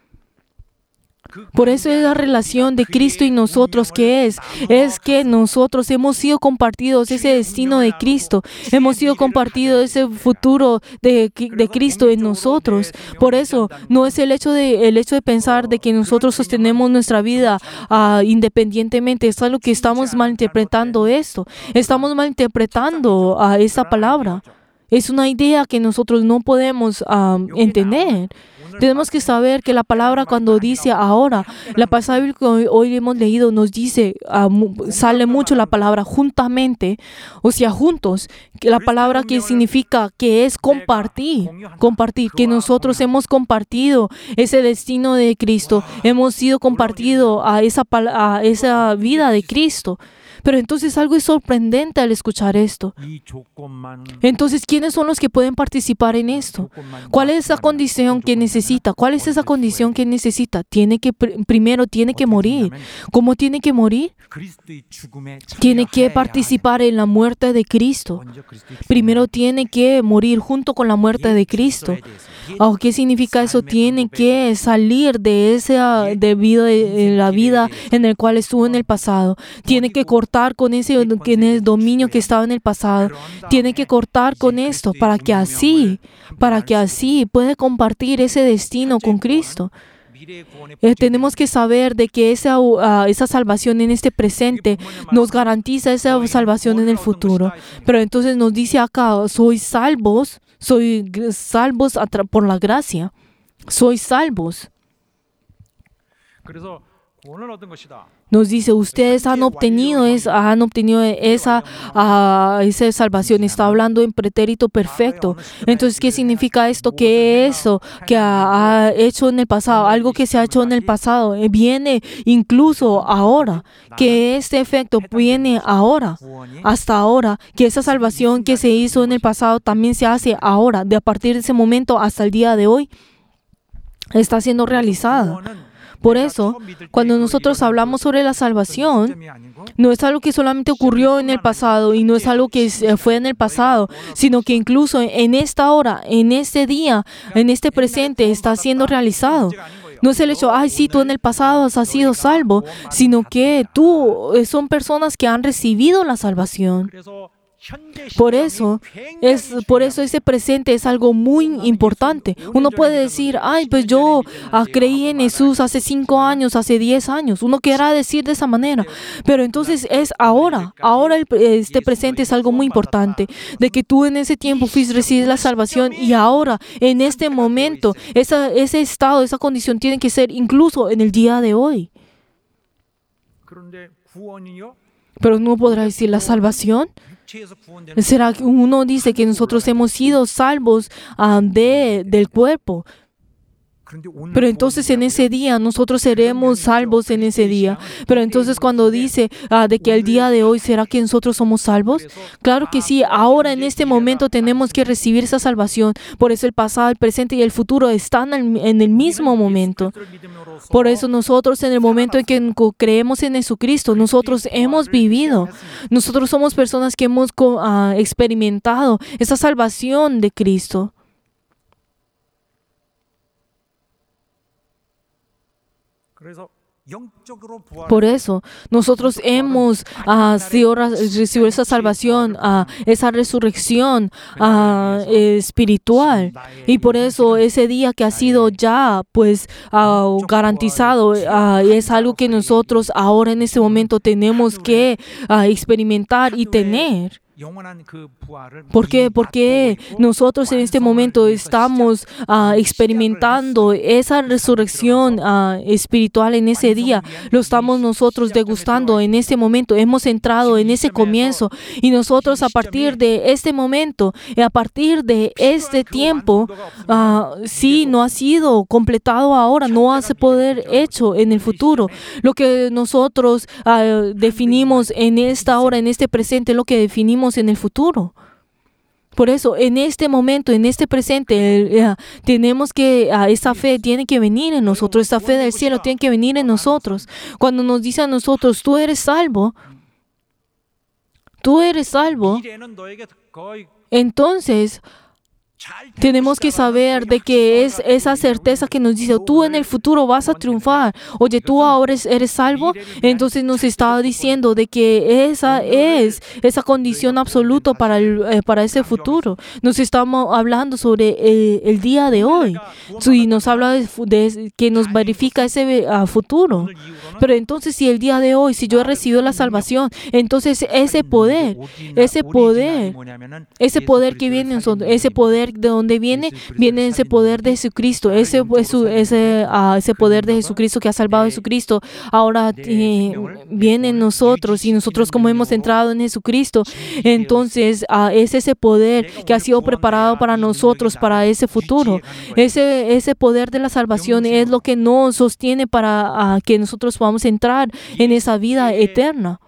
Por eso es la relación de Cristo y nosotros que es, es que nosotros hemos sido compartidos ese destino de Cristo, hemos sido compartidos ese futuro de, de Cristo en nosotros. Por eso no es el hecho de, el hecho de pensar de que nosotros sostenemos nuestra vida uh, independientemente, es algo que estamos malinterpretando esto, estamos malinterpretando uh, esa palabra. Es una idea que nosotros no podemos um, entender. Tenemos que saber que la palabra cuando dice ahora, la pasada que hoy, hoy hemos leído nos dice, uh, sale mucho la palabra juntamente, o sea, juntos, que la palabra que significa que es compartir, compartir, que nosotros hemos compartido ese destino de Cristo, hemos sido compartido a esa, a esa vida de Cristo. Pero entonces algo es sorprendente al escuchar esto. Entonces, ¿quiénes son los que pueden participar en esto? ¿Cuál es esa condición que necesita? ¿Cuál es esa condición que necesita? Tiene que, primero tiene que morir. ¿Cómo tiene que morir? Tiene que participar en la muerte de Cristo. Primero tiene que morir junto con la muerte de Cristo. Oh, ¿qué significa eso? Tiene que salir de esa debido de la vida en el cual estuvo en el pasado. Tiene que cortar con ese, con el dominio que estaba en el pasado. Tiene que cortar con esto para que así, para que así pueda compartir ese destino con Cristo. Eh, tenemos que saber de que esa, uh, esa salvación en este presente nos garantiza esa salvación en el futuro. Pero entonces nos dice acá, sois salvos, sois salvos por la gracia, sois salvos. Nos dice, ustedes han obtenido, es, han obtenido esa, uh, esa salvación. Está hablando en pretérito perfecto. Entonces, ¿qué significa esto? Que eso que ha, ha hecho en el pasado, algo que se ha hecho en el pasado, viene incluso ahora. Que este efecto viene ahora, hasta ahora. Que esa salvación que se hizo en el pasado también se hace ahora. De a partir de ese momento hasta el día de hoy, está siendo realizada. Por eso, cuando nosotros hablamos sobre la salvación, no es algo que solamente ocurrió en el pasado y no es algo que fue en el pasado, sino que incluso en esta hora, en este día, en este presente está siendo realizado. No es el hecho, ay, sí, tú en el pasado has sido salvo, sino que tú, son personas que han recibido la salvación. Por eso, es, por eso ese presente es algo muy importante. Uno puede decir, ay, pues yo ah, creí en Jesús hace cinco años, hace diez años. Uno querrá decir de esa manera. Pero entonces es ahora. Ahora el, este presente es algo muy importante. De que tú en ese tiempo fuiste recibir la salvación y ahora, en este momento, esa, ese estado, esa condición tiene que ser incluso en el día de hoy. Pero no podrá decir la salvación. ¿Será que uno dice que nosotros hemos sido salvos uh, de, del cuerpo? Pero entonces en ese día nosotros seremos salvos en ese día. Pero entonces cuando dice uh, de que el día de hoy, ¿será que nosotros somos salvos? Claro que sí. Ahora en este momento tenemos que recibir esa salvación. Por eso el pasado, el presente y el futuro están en el mismo momento. Por eso nosotros en el momento en que creemos en Jesucristo, nosotros hemos vivido. Nosotros somos personas que hemos uh, experimentado esa salvación de Cristo. Por eso, nosotros hemos uh, sido, recibido esa salvación, uh, esa resurrección uh, espiritual. Y por eso ese día que ha sido ya pues uh, garantizado uh, es algo que nosotros ahora en este momento tenemos que uh, experimentar y tener. ¿Por qué? Porque nosotros en este momento estamos uh, experimentando esa resurrección uh, espiritual en ese día. Lo estamos nosotros degustando en este momento. Hemos entrado en ese comienzo y nosotros a partir de este momento, a partir de este tiempo, uh, sí, no ha sido completado ahora, no va a poder hecho en el futuro. Lo que nosotros uh, definimos en esta hora, en este presente, lo que definimos en el futuro. Por eso, en este momento, en este presente, uh, tenemos que, uh, esa fe tiene que venir en nosotros, esa fe del cielo tiene que venir en nosotros. Cuando nos dice a nosotros, tú eres salvo, tú eres salvo, entonces tenemos que saber de que es esa certeza que nos dice, tú en el futuro vas a triunfar. Oye, tú ahora eres salvo. Entonces nos está diciendo de que esa es esa condición absoluta para, el, eh, para ese futuro. Nos estamos hablando sobre el, el día de hoy. Y nos habla de, de que nos verifica ese uh, futuro. Pero entonces si el día de hoy, si yo he recibido la salvación, entonces ese poder, ese poder, ese poder que viene en nosotros, ese poder de donde viene, viene ese poder de Jesucristo, ese, ese, ese, uh, ese poder de Jesucristo que ha salvado a Jesucristo, ahora eh, viene en nosotros y nosotros como hemos entrado en Jesucristo, entonces uh, es ese poder que ha sido preparado para nosotros, para ese futuro. Ese, ese poder de la salvación es lo que nos sostiene para uh, que nosotros podamos entrar en esa vida eterna.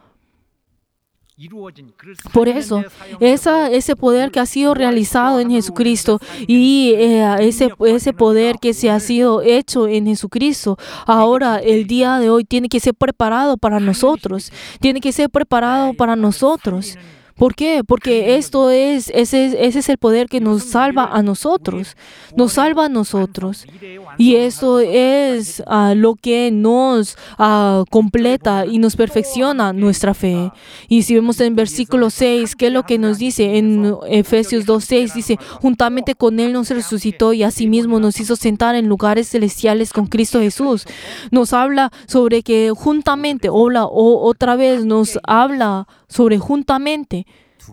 Por eso, esa, ese poder que ha sido realizado en Jesucristo y eh, ese, ese poder que se ha sido hecho en Jesucristo, ahora el día de hoy tiene que ser preparado para nosotros, tiene que ser preparado para nosotros. ¿Por qué? Porque esto es, ese, ese es el poder que nos salva a nosotros, nos salva a nosotros. Y esto es uh, lo que nos uh, completa y nos perfecciona nuestra fe. Y si vemos en versículo seis, ¿qué es lo que nos dice? En Efesios dos seis dice, juntamente con Él nos resucitó y asimismo nos hizo sentar en lugares celestiales con Cristo Jesús. Nos habla sobre que juntamente, hola, o otra vez nos habla sobre juntamente.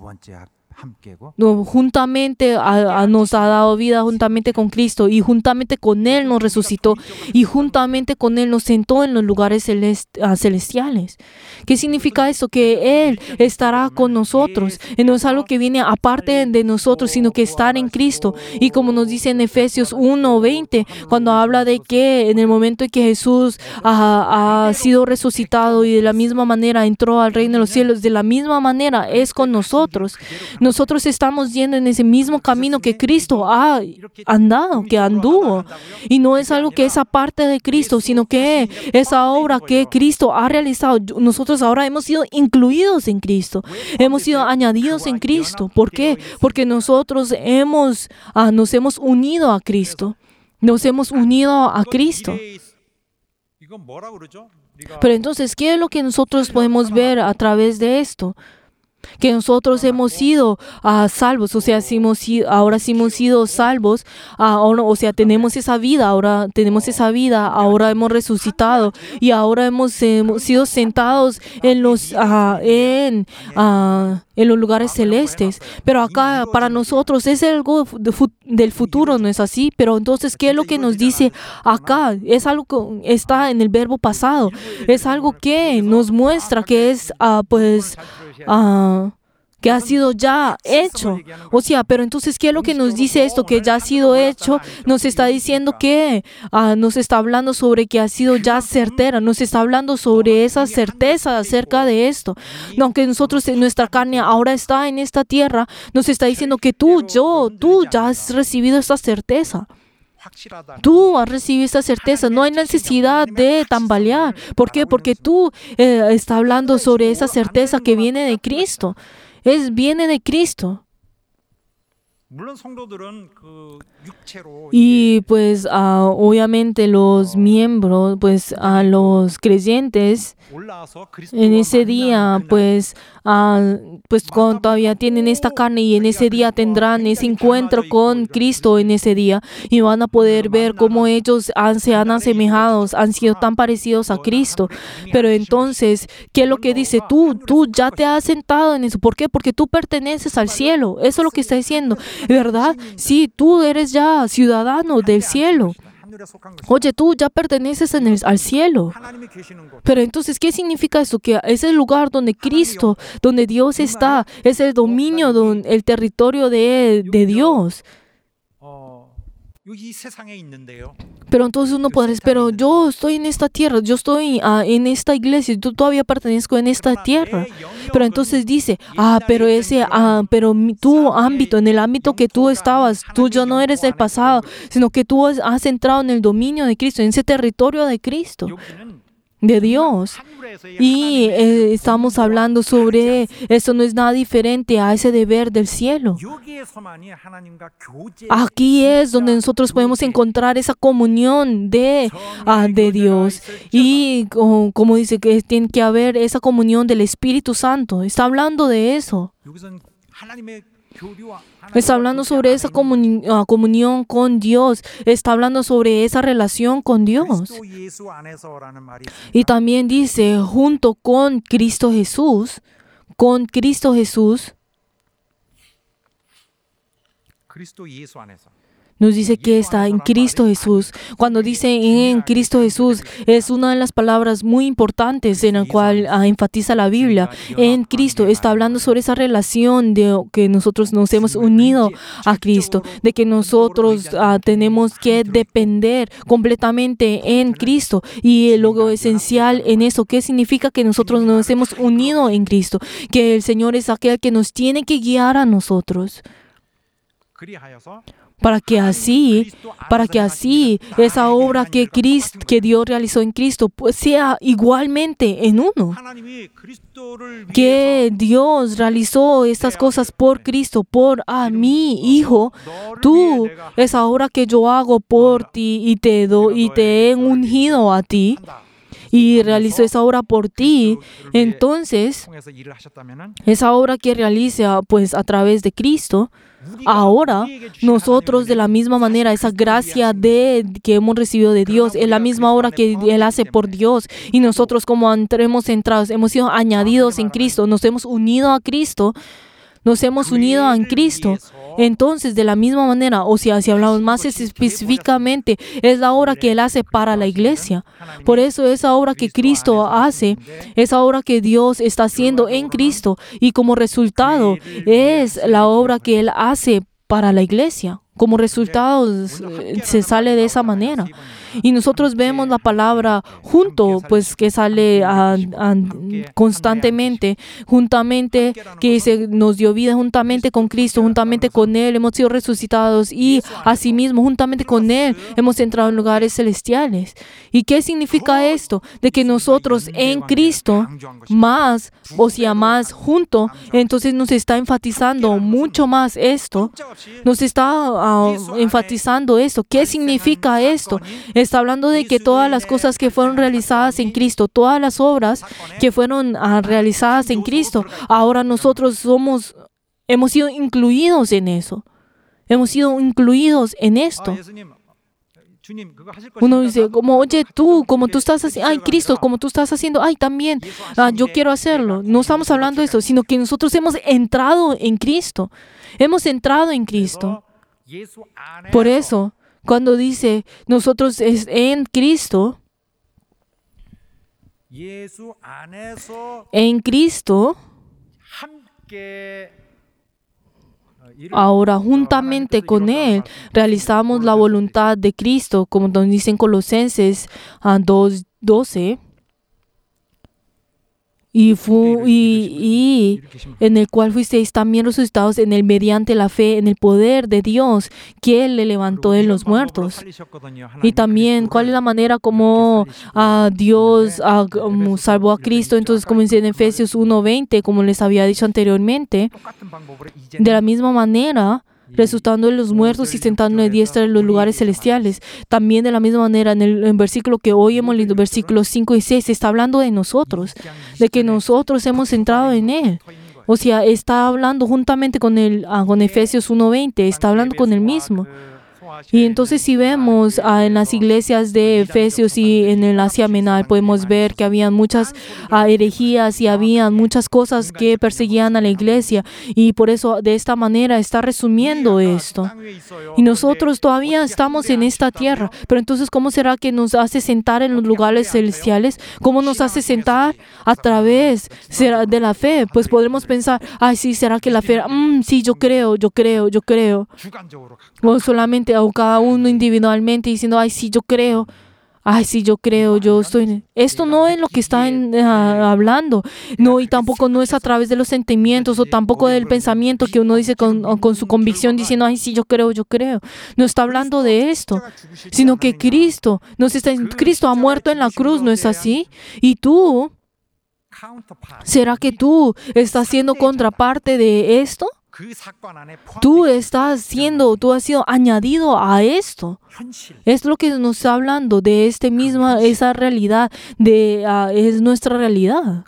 No, juntamente a, a nos ha dado vida juntamente con Cristo y juntamente con Él nos resucitó y juntamente con Él nos sentó en los lugares celest, uh, celestiales. ¿Qué significa esto? Que Él estará con nosotros. Y no es algo que viene aparte de nosotros, sino que estar en Cristo. Y como nos dice en Efesios uno veinte, cuando habla de que en el momento en que Jesús ha, ha sido resucitado y de la misma manera entró al reino de los cielos, de la misma manera es con nosotros. Nosotros estamos yendo en ese mismo camino que Cristo ha andado, que anduvo. Y no es algo que es aparte de Cristo, sino que esa obra que Cristo ha realizado. Nosotros ahora hemos sido incluidos en Cristo. Hemos sido añadidos en Cristo. ¿Por qué? Porque nosotros hemos, uh, nos hemos unido a Cristo. Nos hemos unido a Cristo. Pero entonces, ¿qué es lo que nosotros podemos ver a través de esto? que nosotros hemos sido uh, salvos, o sea, si hemos sido, ahora sí hemos sido salvos, uh, ahora, o sea, tenemos esa vida, ahora tenemos esa vida, ahora hemos resucitado y ahora hemos, hemos sido sentados en los, uh, en, uh, en los lugares celestes. Pero acá para nosotros es algo de fu- del futuro, ¿no es así? Pero entonces, ¿qué es lo que nos dice acá? Es algo que está en el verbo pasado, es algo que nos muestra que es, uh, pues, Uh, que ha sido ya hecho. O sea, pero entonces, ¿qué es lo que nos dice esto? Que ya ha sido hecho. Nos está diciendo que uh, nos está hablando sobre que ha sido ya certera. Nos está hablando sobre esa certeza acerca de esto. No, aunque nosotros, nuestra carne ahora está en esta tierra, nos está diciendo que tú, yo, tú ya has recibido esta certeza. Tú has recibido esta certeza, no hay necesidad de tambalear. ¿Por qué? Porque tú eh, estás hablando sobre esa certeza que viene de Cristo. Es viene de Cristo. Y pues uh, obviamente los miembros, pues a uh, los creyentes en ese día, pues, uh, pues con, todavía tienen esta carne y en ese día tendrán ese encuentro con Cristo en ese día y van a poder ver cómo ellos han, se han asemejado, han sido tan parecidos a Cristo. Pero entonces, ¿qué es lo que dice? Tú, tú ya te has sentado en eso. ¿Por qué? Porque tú perteneces al cielo. Eso es lo que está diciendo, ¿verdad? Sí, tú eres ya ciudadano del cielo. Oye, tú ya perteneces en el, al cielo. Pero entonces, ¿qué significa eso? Que es el lugar donde Cristo, donde Dios está, es el dominio, don, el territorio de, de Dios. Pero entonces uno podrá decir, pero yo estoy en esta tierra, yo estoy uh, en esta iglesia, yo todavía pertenezco en esta tierra. Pero entonces dice, ah, pero ese, ah, pero mi, tu ámbito, en el ámbito que tú estabas, tú ya no eres del pasado, sino que tú has, has entrado en el dominio de Cristo, en ese territorio de Cristo, de Dios. Y eh, estamos hablando sobre eso, no es nada diferente a ese deber del cielo. Aquí es donde nosotros podemos encontrar esa comunión de, uh, de Dios. Y uh, como dice que tiene que haber esa comunión del Espíritu Santo. Está hablando de eso. Está hablando sobre esa comuni- uh, comunión con Dios. Está hablando sobre esa relación con Dios. Y también dice, junto con Cristo Jesús, con Cristo Jesús, nos dice que está en Cristo Jesús. Cuando dice en Cristo Jesús, es una de las palabras muy importantes en la cual uh, enfatiza la Biblia. En Cristo está hablando sobre esa relación de que nosotros nos hemos unido a Cristo, de que nosotros uh, tenemos que depender completamente en Cristo. Y lo esencial en eso, ¿qué significa? Que nosotros nos hemos unido en Cristo, que el Señor es aquel que nos tiene que guiar a nosotros. Para que así, para que así esa obra que Cristo, que Dios realizó en Cristo, pues sea igualmente en uno. Que Dios realizó estas cosas por Cristo, por a mi Hijo. Tú, esa obra que yo hago por ti y te doy y te he ungido a ti. Y realizó esa obra por ti, entonces esa obra que realiza pues a través de Cristo, ahora nosotros de la misma manera, esa gracia de que hemos recibido de Dios es la misma obra que Él hace por Dios, y nosotros como hemos entrado, hemos sido añadidos en Cristo, nos hemos unido a Cristo, nos hemos unido en Cristo. Entonces, de la misma manera, o sea, si hablamos más específicamente, es la obra que Él hace para la iglesia. Por eso, esa obra que Cristo hace, esa obra que Dios está haciendo en Cristo, y como resultado, es la obra que Él hace para la iglesia. Como resultado, se sale de esa manera. Y nosotros vemos la palabra junto, pues que sale a, a, constantemente, juntamente, que dice, nos dio vida juntamente con Cristo, juntamente con Él hemos sido resucitados, y asimismo, juntamente con Él hemos entrado en lugares celestiales. ¿Y qué significa esto? De que nosotros en Cristo, más, o sea, más junto, entonces nos está enfatizando mucho más esto, nos está ah, enfatizando esto. ¿Qué significa esto? Está hablando de que todas las cosas que fueron realizadas en Cristo, todas las obras que fueron ah, realizadas en Cristo, ahora nosotros somos, hemos sido incluidos en eso. Hemos sido incluidos en esto. Uno dice, como, oye, tú, como tú estás haciendo, ay, Cristo, como tú estás haciendo, ay, también, ah, yo quiero hacerlo. No estamos hablando de eso, sino que nosotros hemos entrado en Cristo. Hemos entrado en Cristo. Por eso, cuando dice, nosotros es en Cristo, en Cristo, ahora, juntamente con Él, realizamos la voluntad de Cristo, como nos dicen Colosenses dos doce. Y, fu, y, y en el cual fuisteis también resucitados en el mediante la fe en el poder de Dios que Él le levantó de los muertos. Y también cuál es la manera como uh, Dios uh, um, salvó a Cristo. Entonces, como dice en Efesios uno veinte, como les había dicho anteriormente, de la misma manera, resucitando de los muertos y sentando a diestra en los lugares celestiales. También de la misma manera, en el, en el versículo que hoy hemos leído, versículos cinco y seis, está hablando de nosotros, de que nosotros hemos entrado en Él. O sea, está hablando juntamente con, el, ah, con Efesios uno veinte, está hablando con Él mismo. Y entonces si vemos ah, en las iglesias de Efesios y en el Asia Menor, podemos ver que había muchas ah, herejías y había muchas cosas que perseguían a la iglesia. Y por eso de esta manera está resumiendo esto. Y nosotros todavía estamos en esta tierra. Pero entonces, ¿cómo será que nos hace sentar en los lugares celestiales? ¿Cómo nos hace sentar? A través de la fe. Pues podremos pensar, ay, sí, ¿será que la fe? Mm, sí, yo creo, yo creo, yo creo. O solamente o cada uno individualmente diciendo, ay, sí, yo creo. Ay, sí, yo creo, yo estoy... Esto no es lo que está en, uh, hablando. No, y tampoco no es a través de los sentimientos o tampoco del pensamiento que uno dice con, con su convicción diciendo, ay, sí, yo creo, yo creo. No está hablando de esto, sino que Cristo, nos está, Cristo ha muerto en la cruz, ¿no es así? Y tú, ¿será que tú estás siendo contraparte de esto? Tú estás siendo, tú has sido añadido a esto. Es lo que nos está hablando de este misma, esa realidad, de, uh, es nuestra realidad.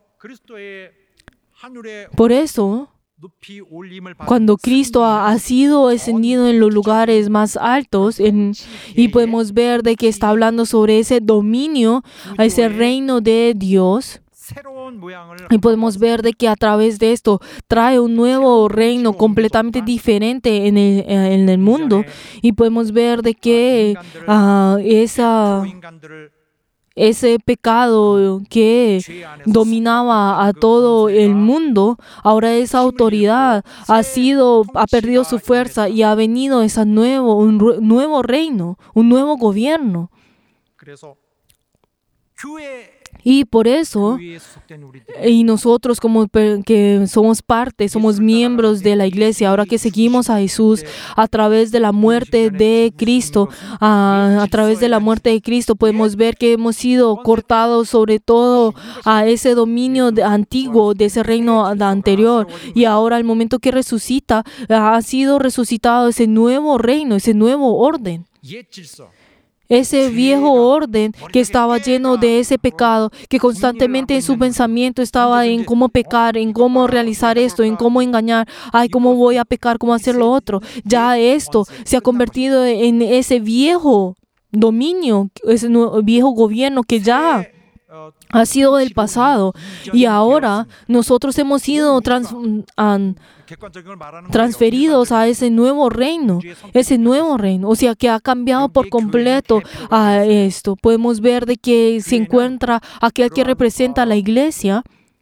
Por eso, cuando Cristo ha, ha sido ascendido en los lugares más altos, en, y podemos ver de que está hablando sobre ese dominio, ese reino de Dios. Y podemos ver de que a través de esto trae un nuevo reino completamente diferente en el, en el mundo. Y podemos ver de que uh, esa, ese pecado que dominaba a todo el mundo, ahora esa autoridad ha sido, ha perdido su fuerza y ha venido ese nuevo, un nuevo reino, un nuevo gobierno. Y por eso, y nosotros como que somos parte, somos miembros de la iglesia, ahora que seguimos a Jesús a través de la muerte de Cristo, a, a través de la muerte de Cristo podemos ver que hemos sido cortados sobre todo a ese dominio de, antiguo de ese reino anterior. Y ahora al momento que resucita, ha sido resucitado ese nuevo reino, ese nuevo orden. Ese viejo orden que estaba lleno de ese pecado, que constantemente en su pensamiento estaba en cómo pecar, en cómo realizar esto, en cómo engañar, ay, cómo voy a pecar, cómo hacer lo otro. Ya esto se ha convertido en ese viejo dominio, ese viejo gobierno que ya ha sido del pasado. Y ahora nosotros hemos sido trans, um, transferidos a ese nuevo reino, ese nuevo reino, o sea que ha cambiado por completo a esto. Podemos ver de que se encuentra aquel que representa a la iglesia.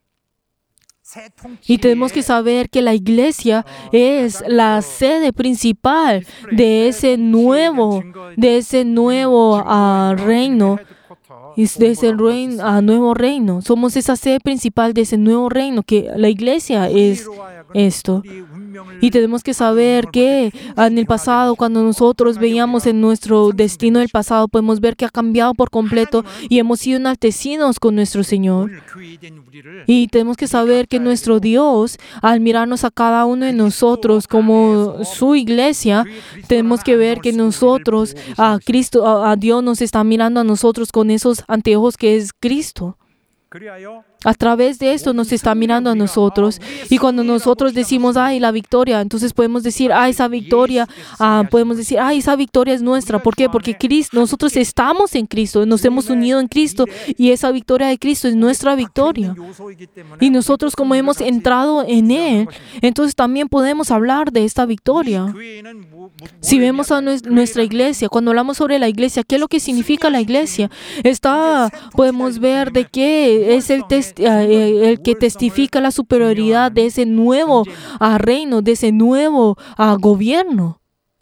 Y tenemos que saber que la iglesia es la sede principal de ese nuevo, de ese nuevo uh, reino. De ese reino, uh, nuevo reino. Somos esa sede principal de ese nuevo reino, que la iglesia es esto. Y tenemos que saber que en el pasado, cuando nosotros veíamos en nuestro destino del pasado, podemos ver que ha cambiado por completo y hemos sido enaltecidos con nuestro Señor. Y tenemos que saber que nuestro Dios, al mirarnos a cada uno de nosotros como su iglesia, tenemos que ver que nosotros, a Cristo, a, a Dios nos está mirando a nosotros con esos anteojos que es Cristo. A través de esto nos está mirando a nosotros. Y cuando nosotros decimos, ay, la victoria, entonces podemos decir, ay, esa victoria, ah, podemos decir, ay, esa victoria es nuestra. ¿Por qué? Porque Cristo, nosotros estamos en Cristo, nos hemos unido en Cristo y esa victoria de Cristo es nuestra victoria. Y nosotros como hemos entrado en Él, entonces también podemos hablar de esta victoria. Si vemos a nuestra iglesia, cuando hablamos sobre la iglesia, ¿qué es lo que significa la iglesia? Está, podemos ver de qué es el testimonio, el que testifica la superioridad de ese nuevo uh, reino, de ese nuevo uh, gobierno.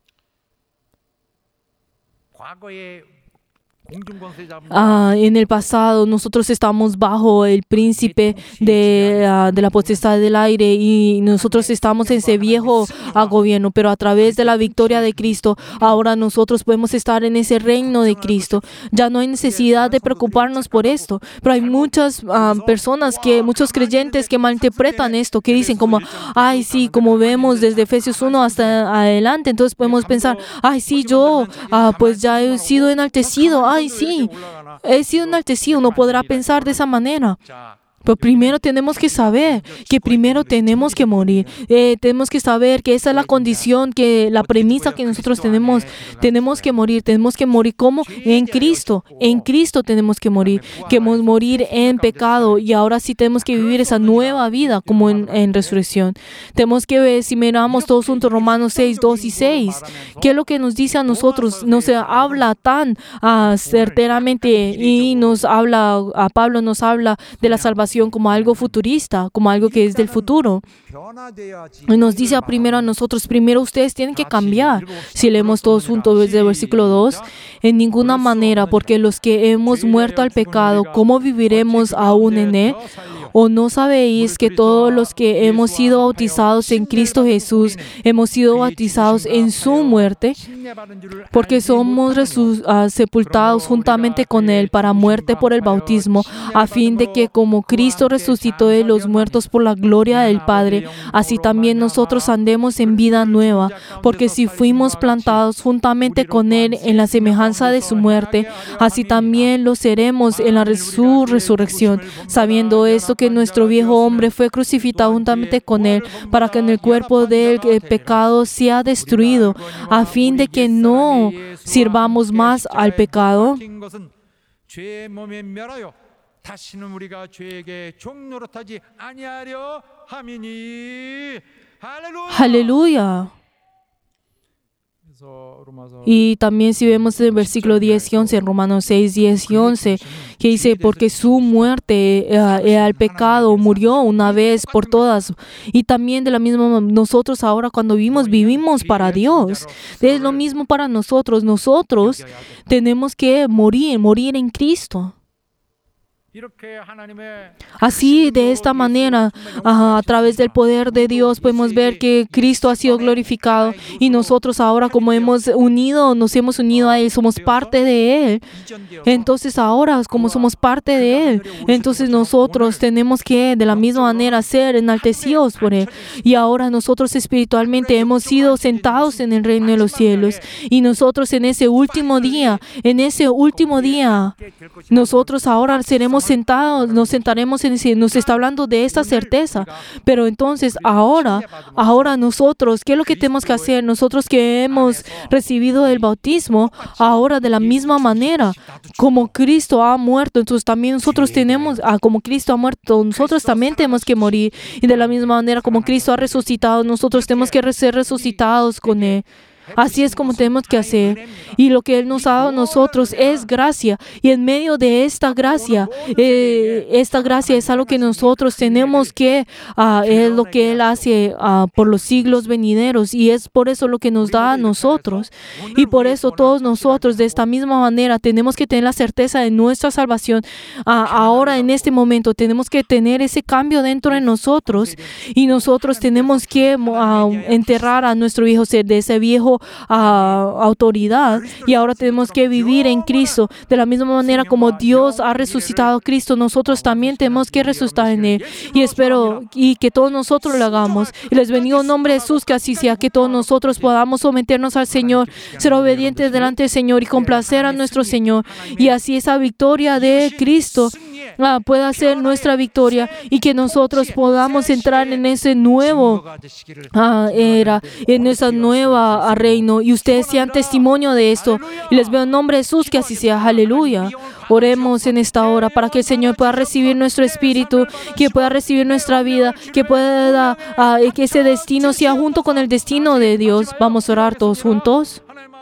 Uh, en el pasado nosotros estamos bajo el príncipe de, uh, de la potestad del aire y nosotros estamos en ese viejo uh, gobierno, pero a través de la victoria de Cristo ahora nosotros podemos estar en ese reino de Cristo. Ya no hay necesidad de preocuparnos por esto, pero hay muchas uh, personas, que muchos creyentes que malinterpretan esto, que dicen como, ay sí, como vemos desde Efesios uno hasta adelante, entonces podemos pensar, ay sí, yo uh, pues ya he sido enaltecido. Ay, sí, he sido enaltecido. Uno podrá pensar de esa manera. Pero primero tenemos que saber que primero tenemos que morir. Eh, tenemos que saber que esa es la condición, que la premisa que nosotros tenemos. Tenemos que morir. Tenemos que morir como en Cristo. En Cristo tenemos que morir. Queremos morir en pecado y ahora sí tenemos que vivir esa nueva vida como en, en resurrección. Tenemos que ver, si miramos todos juntos Romanos seis, dos y seis, ¿qué es lo que nos dice a nosotros? Nos habla tan uh, certeramente y nos habla, a Pablo nos habla de la salvación como algo futurista, como algo que es del futuro. Y nos dice primero a nosotros, primero ustedes tienen que cambiar. Si leemos todos juntos desde el versículo dos, en ninguna manera, porque los que hemos muerto al pecado, ¿cómo viviremos aún en él? ¿O no sabéis que todos los que hemos sido bautizados en Cristo Jesús, hemos sido bautizados en su muerte? Porque somos resu- uh, sepultados juntamente con Él para muerte por el bautismo, a fin de que como Cristo resucitó de los muertos por la gloria del Padre, así también nosotros andemos en vida nueva. Porque si fuimos plantados juntamente con Él en la semejanza de su muerte, así también lo seremos en la res- su resurrección, sabiendo esto que nuestro viejo hombre fue crucificado juntamente con Él, para que en el cuerpo del pecado sea destruido, a fin de que no sirvamos más al pecado. Aleluya. Y también si vemos el versículo diez y once, en Romanos seis, diez y once, que dice, porque su muerte eh, al pecado murió una vez por todas. Y también de la misma, nosotros ahora cuando vivimos, vivimos para Dios. Es lo mismo para nosotros. Nosotros tenemos que morir, morir en Cristo. Así, de esta manera, a, a través del poder de Dios, podemos ver que Cristo ha sido glorificado y nosotros ahora, como hemos unido, nos hemos unido a Él, somos parte de Él. Entonces ahora, como somos parte de Él, entonces nosotros tenemos que de la misma manera ser enaltecidos por Él. Y ahora nosotros espiritualmente hemos sido sentados en el reino de los cielos. Y nosotros en ese último día, en ese último día, nosotros ahora seremos sentados, nos sentaremos en ese, nos está hablando de esta certeza. Pero entonces ahora, ahora nosotros, ¿qué es lo que tenemos que hacer? Nosotros que hemos recibido el bautismo, ahora de la misma manera, como Cristo ha muerto, entonces también nosotros tenemos, ah, como Cristo ha muerto, nosotros también tenemos que morir. Y de la misma manera, como Cristo ha resucitado, nosotros tenemos que ser resucitados con Él. Así es como tenemos que hacer. Y lo que Él nos ha dado a nosotros es gracia. Y en medio de esta gracia, eh, esta gracia es algo que nosotros tenemos que, uh, es lo que Él hace uh, por los siglos venideros. Y es por eso lo que nos da a nosotros. Y por eso todos nosotros de esta misma manera tenemos que tener la certeza de nuestra salvación. Uh, ahora en este momento tenemos que tener ese cambio dentro de nosotros. Y nosotros tenemos que uh, enterrar a nuestro viejo ser de ese viejo uh, autoridad. Y ahora tenemos que vivir en Cristo. De la misma manera como Dios ha resucitado a Cristo, nosotros también tenemos que resucitar en Él. Y espero y que todos nosotros lo hagamos. Y les bendigo en nombre de Jesús, que así sea, que todos nosotros podamos someternos al Señor, ser obedientes delante del Señor y complacer a nuestro Señor. Y así esa victoria de Cristo Ah, pueda ser nuestra victoria y que nosotros podamos entrar en ese nuevo ah, era, en esa nueva ah, reino, y ustedes sean testimonio de esto. Y les veo en nombre de Jesús, que así sea. Aleluya. Oremos en esta hora para que el Señor pueda recibir nuestro espíritu, que pueda recibir nuestra vida, que pueda ah, que ese destino sea junto con el destino de Dios. Vamos a orar todos juntos.